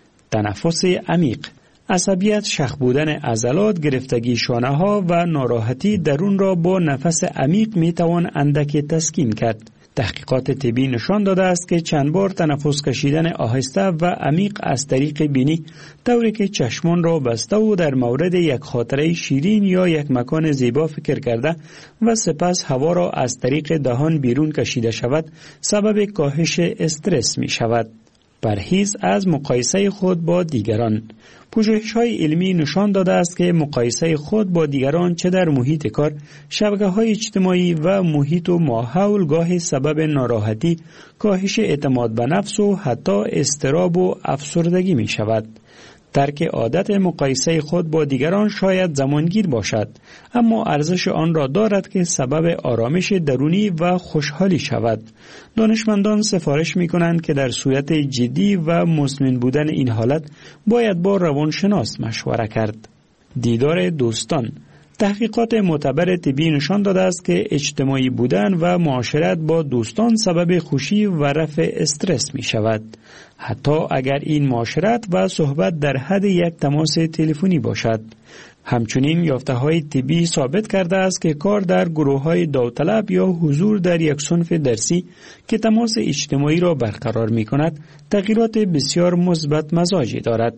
تنفس عمیق. عصبیت، شخ بودن عضلات، گرفتگی شانه ها و ناراحتی درون را با نفس عمیق می توان اندک تسکین کرد. تحقیقات طبی نشان داده است که چند بار تنفس کشیدن آهسته و عمیق از طریق بینی، طوری که چشمان را بسته و در مورد یک خاطره شیرین یا یک مکان زیبا فکر کرده و سپس هوا را از طریق دهان بیرون کشیده شود، سبب کاهش استرس می شود. پرهیز از مقایسه خود با دیگران. پژوهش‌های علمی نشان داده است که مقایسه خود با دیگران، چه در محیط کار، شبکه‌های اجتماعی و محیط و ماحول، گاهی سبب ناراحتی، کاهش اعتماد به نفس و حتی اضطراب و افسردگی می شود. ترک عادت مقایسه خود با دیگران شاید زمانگیر باشد، اما ارزش آن را دارد که سبب آرامش درونی و خوشحالی شود. دانشمندان سفارش می کنند که در صورت جدی و مزمن بودن این حالت باید با روانشناس مشوره کرد. دیدار دوستان. تحقیقات معتبر طبی نشان داده است که اجتماعی بودن و معاشرت با دوستان سبب خوشی و رفع استرس می شود، حتی اگر این معاشرت و صحبت در حد یک تماس تلفنی باشد. همچنین یافته‌های طبی ثابت کرده است که کار در گروه‌های داوطلب یا حضور در یک صنف درسی که تماس اجتماعی را برقرار می کند، تغییرات بسیار مثبت مزاجی دارد.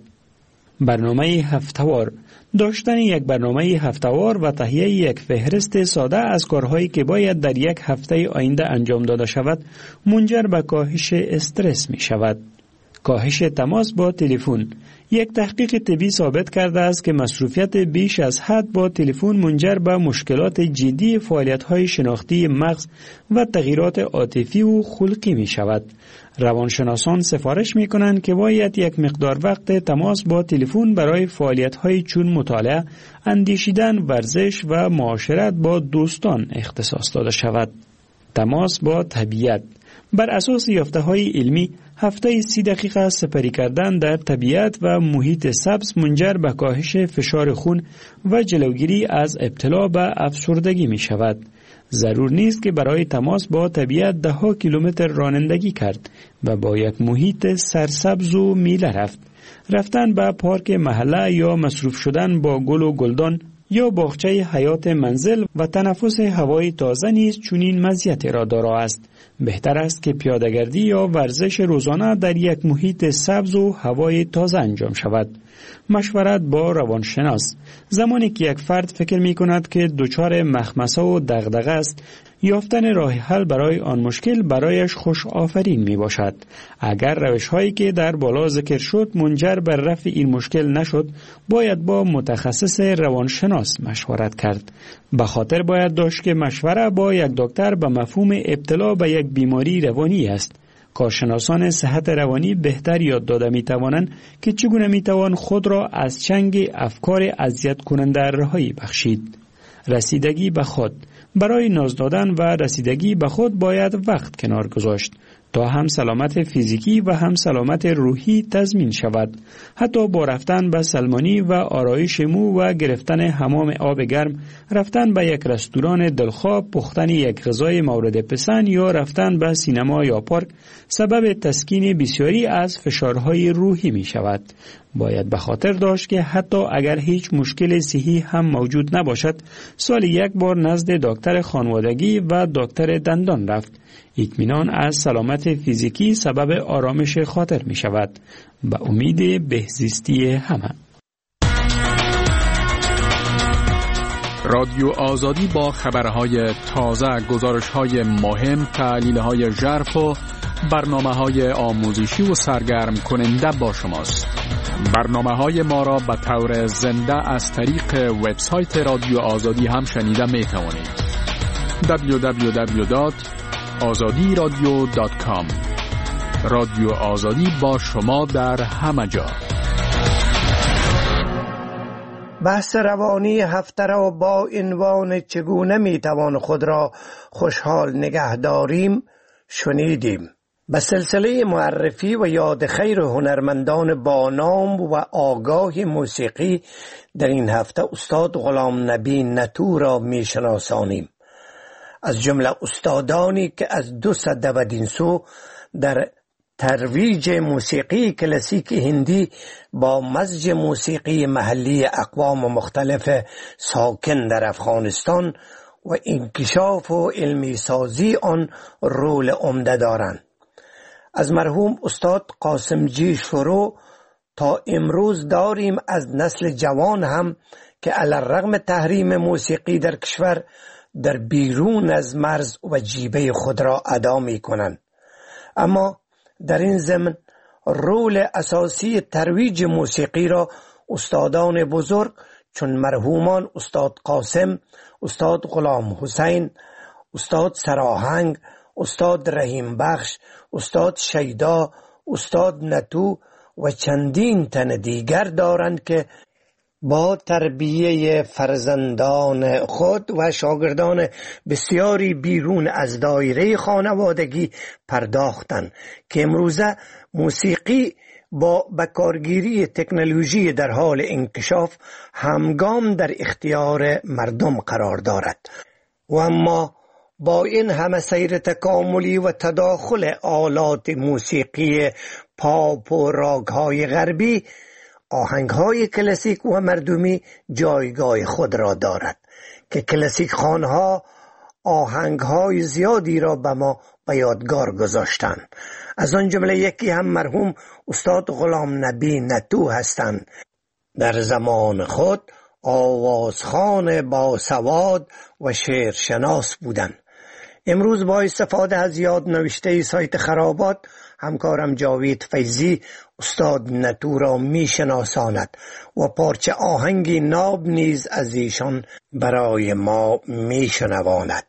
برنامه هفته‌وار. داشتن یک برنامه هفته‌وار و تهیه یک فهرست ساده از کارهایی که باید در یک هفته آینده انجام داده شود، منجر به کاهش استرس می شود. کاهش تماس با تلفن. یک تحقیق طبی ثابت کرده است که مصروفیت بیش از حد با تلفن منجر به مشکلات جدی فعالیت‌های شناختی مغز و تغییرات عاطفی و خلقی می شود. روانشناسان سفارش می کنند که باید یک مقدار وقت تماس با تلفن برای فعالیت‌های چون مطالعه، اندیشیدن، ورزش و معاشرت با دوستان اختصاص داده شود. تماس با طبیعت. بر اساس یافته‌های علمی، هفته سی دقیقه سپری کردن در طبیعت و محیط سبز منجر به کاهش فشار خون و جلوگیری از ابتلا به افسردگی می شود. ضرور نیست که برای تماس با طبیعت ده ها کیلومتر رانندگی کرد و با یک محیط سرسبز و میله رفت. رفتن به پارک محله یا مصروف شدن با گل و گلدان یا باغچه حیات منزل و تنفس هوای تازه نیز چنین مزیتی را دارا است. بهتر است که پیاده‌گردی یا ورزش روزانه در یک محیط سبز و هوای تازه انجام شود. مشورت با روانشناس. زمانی که یک فرد فکر می کند که دچار مخمصه و دغدغه است، یافتن راه حل برای آن مشکل برایش خوش آفرین می باشد. اگر روش هایی که در بالا ذکر شد منجر بر رفع این مشکل نشد، باید با متخصص روانشناس مشورت کرد. به خاطر باید داشت که مشوره با یک دکتر به مفهوم ابتلا به یک بیماری روانی است. کارشناسان صحت روانی بهتر یاد داده می توانند که چگونه می توان خود را از چنگ افکار اذیت کننده رهایی بخشید. رسیدگی به خود. برای ناز دادن و رسیدگی به خود باید وقت کنار گذاشت تا هم سلامت فیزیکی و هم سلامت روحی تضمین شود. حتی با رفتن به سلمانی و آرایش مو و گرفتن حمام آب گرم، رفتن به یک رستوران دلخواه، پختن یک غذای مورد پسند یا رفتن به سینما یا پارک سبب تسکین بسیاری از فشارهای روحی می شود. باید به خاطر داشت که حتی اگر هیچ مشکل صحی هم موجود نباشد، سال یک بار نزد دکتر خانوادگی و دکتر دندان رفت. اطمینان از سلامت فیزیکی سبب آرامش خاطر می شود. به امید بهزیستی همه. رادیو آزادی با خبرهای تازه، گزارشهای مهم، تحلیلهای ژرف و برنامه‌های آموزشی و سرگرم کننده با شماست. برنامه‌های ما را به طور زنده از طریق وبسایت رادیو آزادی هم شنیده می توانید. دبلیو دبلیو دبلیو دات آزادی رادیو دات کام. رادیو آزادی با شما در همه جا. بحث روانی هفته را با عنوان چگونه میتوان خود را خوشحال نگه داریم شنیدیم. به سلسله معرفی و یاد خیر هنرمندان با نام و آگاه موسیقی در این هفته استاد غلام نبی نتو را میشناسانیم. از جمله استادانی که از دو سده و دینسو در ترویج موسیقی کلاسیک هندی با مزج موسیقی محلی اقوام مختلف ساکن در افغانستان و انکشاف و علمی سازی آن رول عمده دارند. از مرحوم استاد قاسم جی شروع تا امروز داریم از نسل جوان هم که علی الرغم تحریم موسیقی در کشور در بیرون از مرز و جیبه خود را ادا می کنند. اما در این ضمن رول اساسی ترویج موسیقی را استادان بزرگ چون مرحومان استاد قاسم، استاد غلام حسین، استاد سراهنگ، استاد رحیم بخش، استاد شیدا، استاد نتو و چندین تن دیگر دارند که با تربیه فرزندان خود و شاگردان بسیاری بیرون از دایره خانوادگی پرداختند که امروزه موسیقی با بکارگیری تکنولوژی در حال انکشاف همگام در اختیار مردم قرار دارد. و اما با این همه سیر تکاملی و تداخل آلات موسیقی پاپ و راگ‌های غربی، آهنگ‌های کلاسیک و مردمی جایگاه خود را دارد که کلاسیک خوانها آهنگ‌های زیادی را به ما به یادگار گذاشتند. از آن جمله یکی هم مرحوم استاد غلام نبی نتو هستند. در زمان خود آوازخوان با سواد و شعرشناس بودند. امروز با استفاده از یاد نوشته سایت خرابات همکارم جاوید فیضی استاد نتو را می شناساند و پارچه آهنگی ناب نیز از ایشان برای ما می شنواند.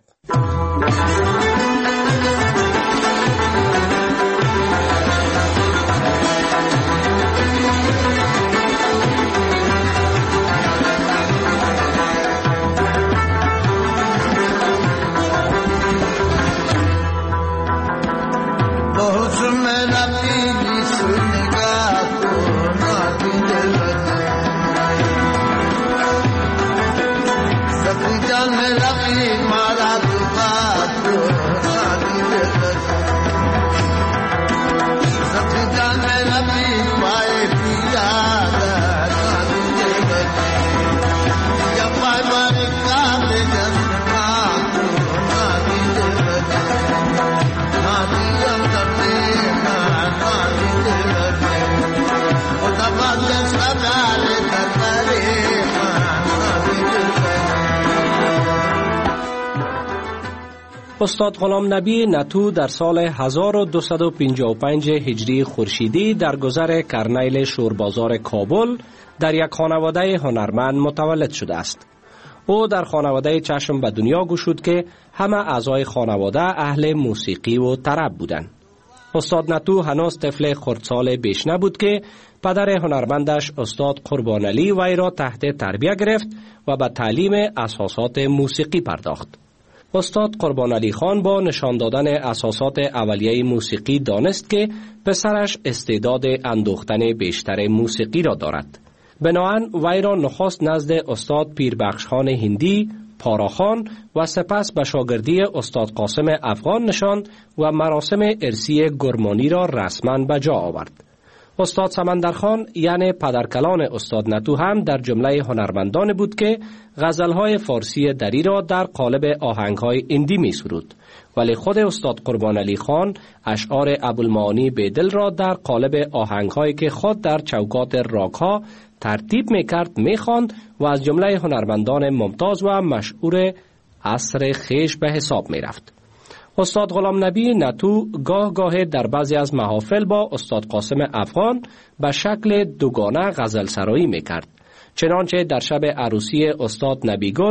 استاد غلام نبی نتو در سال هزار و دویست و پنجاه و پنج هجری خورشیدی در گذر کرنیل شوربازار کابل در یک خانواده هنرمند متولد شده است. او در خانواده چشم به دنیا گشود که همه اعضای خانواده اهل موسیقی و طرب بودند. استاد نتو هنوز طفل خردسال بیش نبود که پدر هنرمندش استاد قربان علی وی را تحت تربیت گرفت و به تعلیم اساسات موسیقی پرداخت. استاد قربان علی خان با نشان دادن اساسات اولیه موسیقی دانست که پسرش استعداد اندوختن بیشتر موسیقی را دارد. بنابراین وی را نخست نزد استاد پیربخش خان هندی، پاراخان و سپس به شاگردی استاد قاسم افغان نشاند و مراسم ارثی گرمانی را رسما به جا آورد. استاد سمندرخان یعنی پدرکلان استاد نتو هم در جمله هنرمندان بود که غزلهای فارسی دری را در قالب آهنگهای اندی می سرود، ولی خود استاد قربان علی خان اشعار ابوالمعانی بیدل را در قالب آهنگهایی که خود در چوکات راگ‌ها ترتیب می کرد می خواند و از جمله هنرمندان ممتاز و مشهور عصر خیش به حساب می رفت. استاد غلام نبی نتو گاه گاه در بعضی از محافل با استاد قاسم افغان به شکل دوگانه غزل سرایی می کرد. چنانچه در شب عروسی استاد نبی گل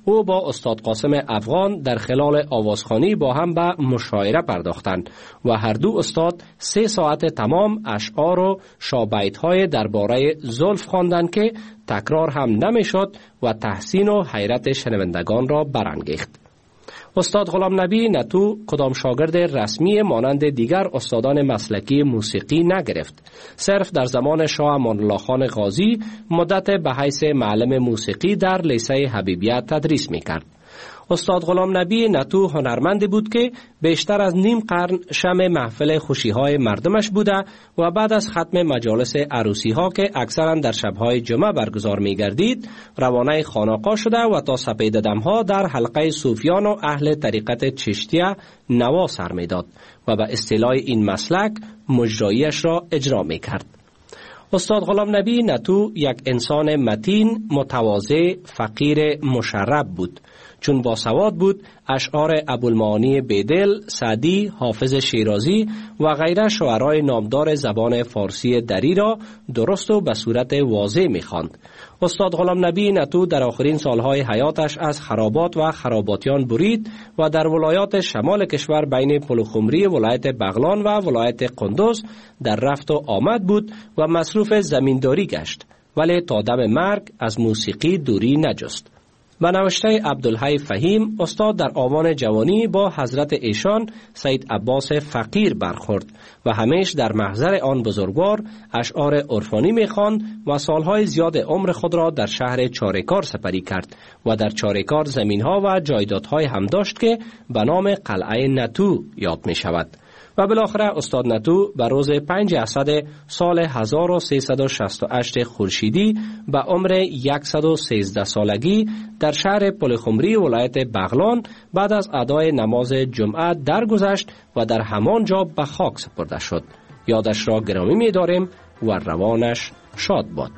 او با استاد قاسم افغان در خلال آوازخوانی با هم به مشاعره پرداختند و هر دو استاد سه ساعت تمام اشعار و شابیت‌های درباره زلف خواندند که تکرار هم نمی‌شد و تحسین و حیرت شنوندگان را برانگیخت. استاد غلام نبی نتو کدام شاگرد رسمی مانند دیگر استادان مسلکی موسیقی نگرفت. صرف در زمان شاه امان الله خان غازی مدت به حیث معلم موسیقی در لیسه حبیبیه تدریس می‌کرد. استاد غلام نبی نتو هنرمندی بود که بیشتر از نیم قرن شمع محفل خوشی‌های مردمش بوده و بعد از ختم مجالس عروسی‌ها که اکثراً در شب‌های جمعه برگزار می‌گردید، روانه خانقاه شده و تا سپید دم‌ها در حلقه صوفیان و اهل طریقت چشتیه نوا سر می‌داد و به اصطلاح این مسلک مجراییش را اجرا می‌کرد. استاد غلام نبی نتو یک انسان متین، متواضع، فقیر مشرب بود. چون با سواد بود، اشعار ابوالمعانی بیدل، سعدی، حافظ شیرازی و غیره شعرای نامدار زبان فارسی دری را درست و به صورت واضح می‌خواند. استاد غلام نبی نتو در آخرین سالهای حیاتش از خرابات و خراباتیان برید و در ولایات شمال کشور بین پلوخمری ولایت بغلان و ولایت قندوز در رفت و آمد بود و مصروف زمینداری گشت، ولی تا دم مرگ از موسیقی دوری نجست. به نوشته عبدالحی فهیم، استاد در آوان جوانی با حضرت ایشان سید عباس فقیر برخورد و همیش در محضر آن بزرگوار اشعار عرفانی می‌خواند و سالهای زیاد عمر خود را در شهر چاریکار سپری کرد و در چاریکار زمین‌ها و جایدادهای هم داشت که به نام قلعه نتو یاد می‌شود. و بالاخره استاد نتو به روز پنج اسد سال هزار و سیصد و شصت و هشت خورشیدی به عمر صد و سیزده سالگی در شهر پلخمری ولایت بغلان بعد از ادای نماز جمعه درگذشت و در همان جا به خاک سپرده شد. یادش را گرامی می داریم و روانش شاد باد.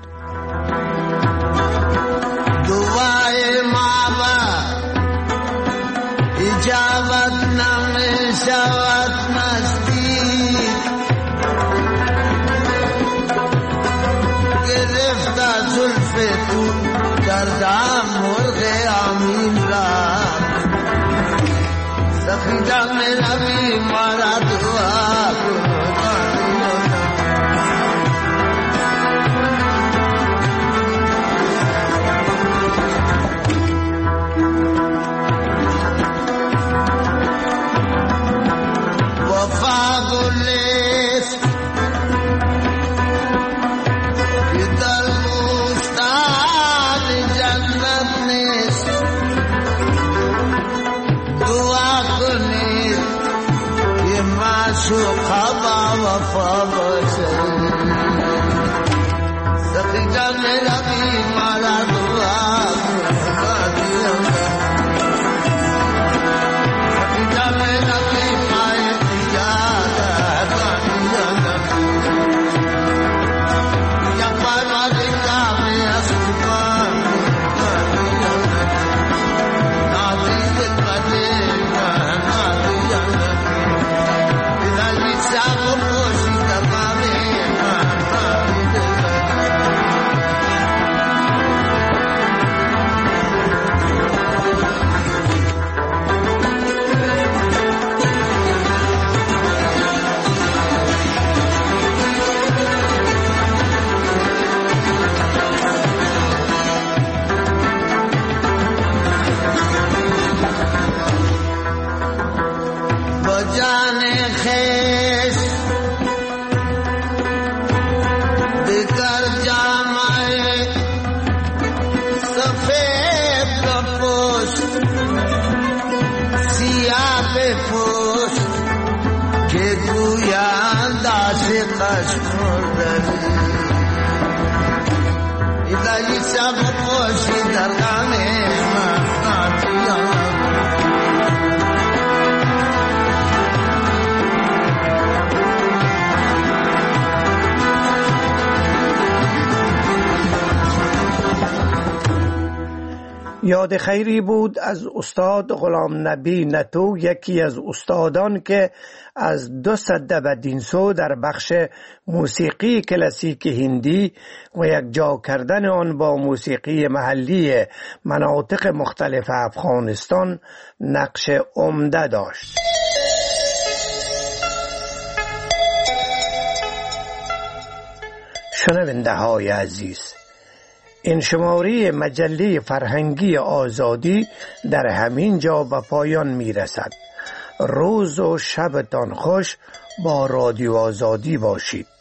دعای ما با اجابت نمی شود کردم مرغ آمین را سخی جام نبی مارا دعا وفا گلیست شو قضا وفا بشر سخی جام ربی مالا دعا سخی جام ربی مالا دعا یا پانا دکا میں اسمان نازی دکھتے یاد خیری بود از استاد غلام نبی نتو، یکی از استادان که از دو سده بدینسو در بخش موسیقی کلاسیک هندی و یک جا کردن آن با موسیقی محلی مناطق مختلف افغانستان نقش عمده داشت. شنونده های عزیز، این شماره مجله فرهنگی آزادی در همین جا به پایان می رسد. روز و شبتان خوش، با رادیو آزادی باشید.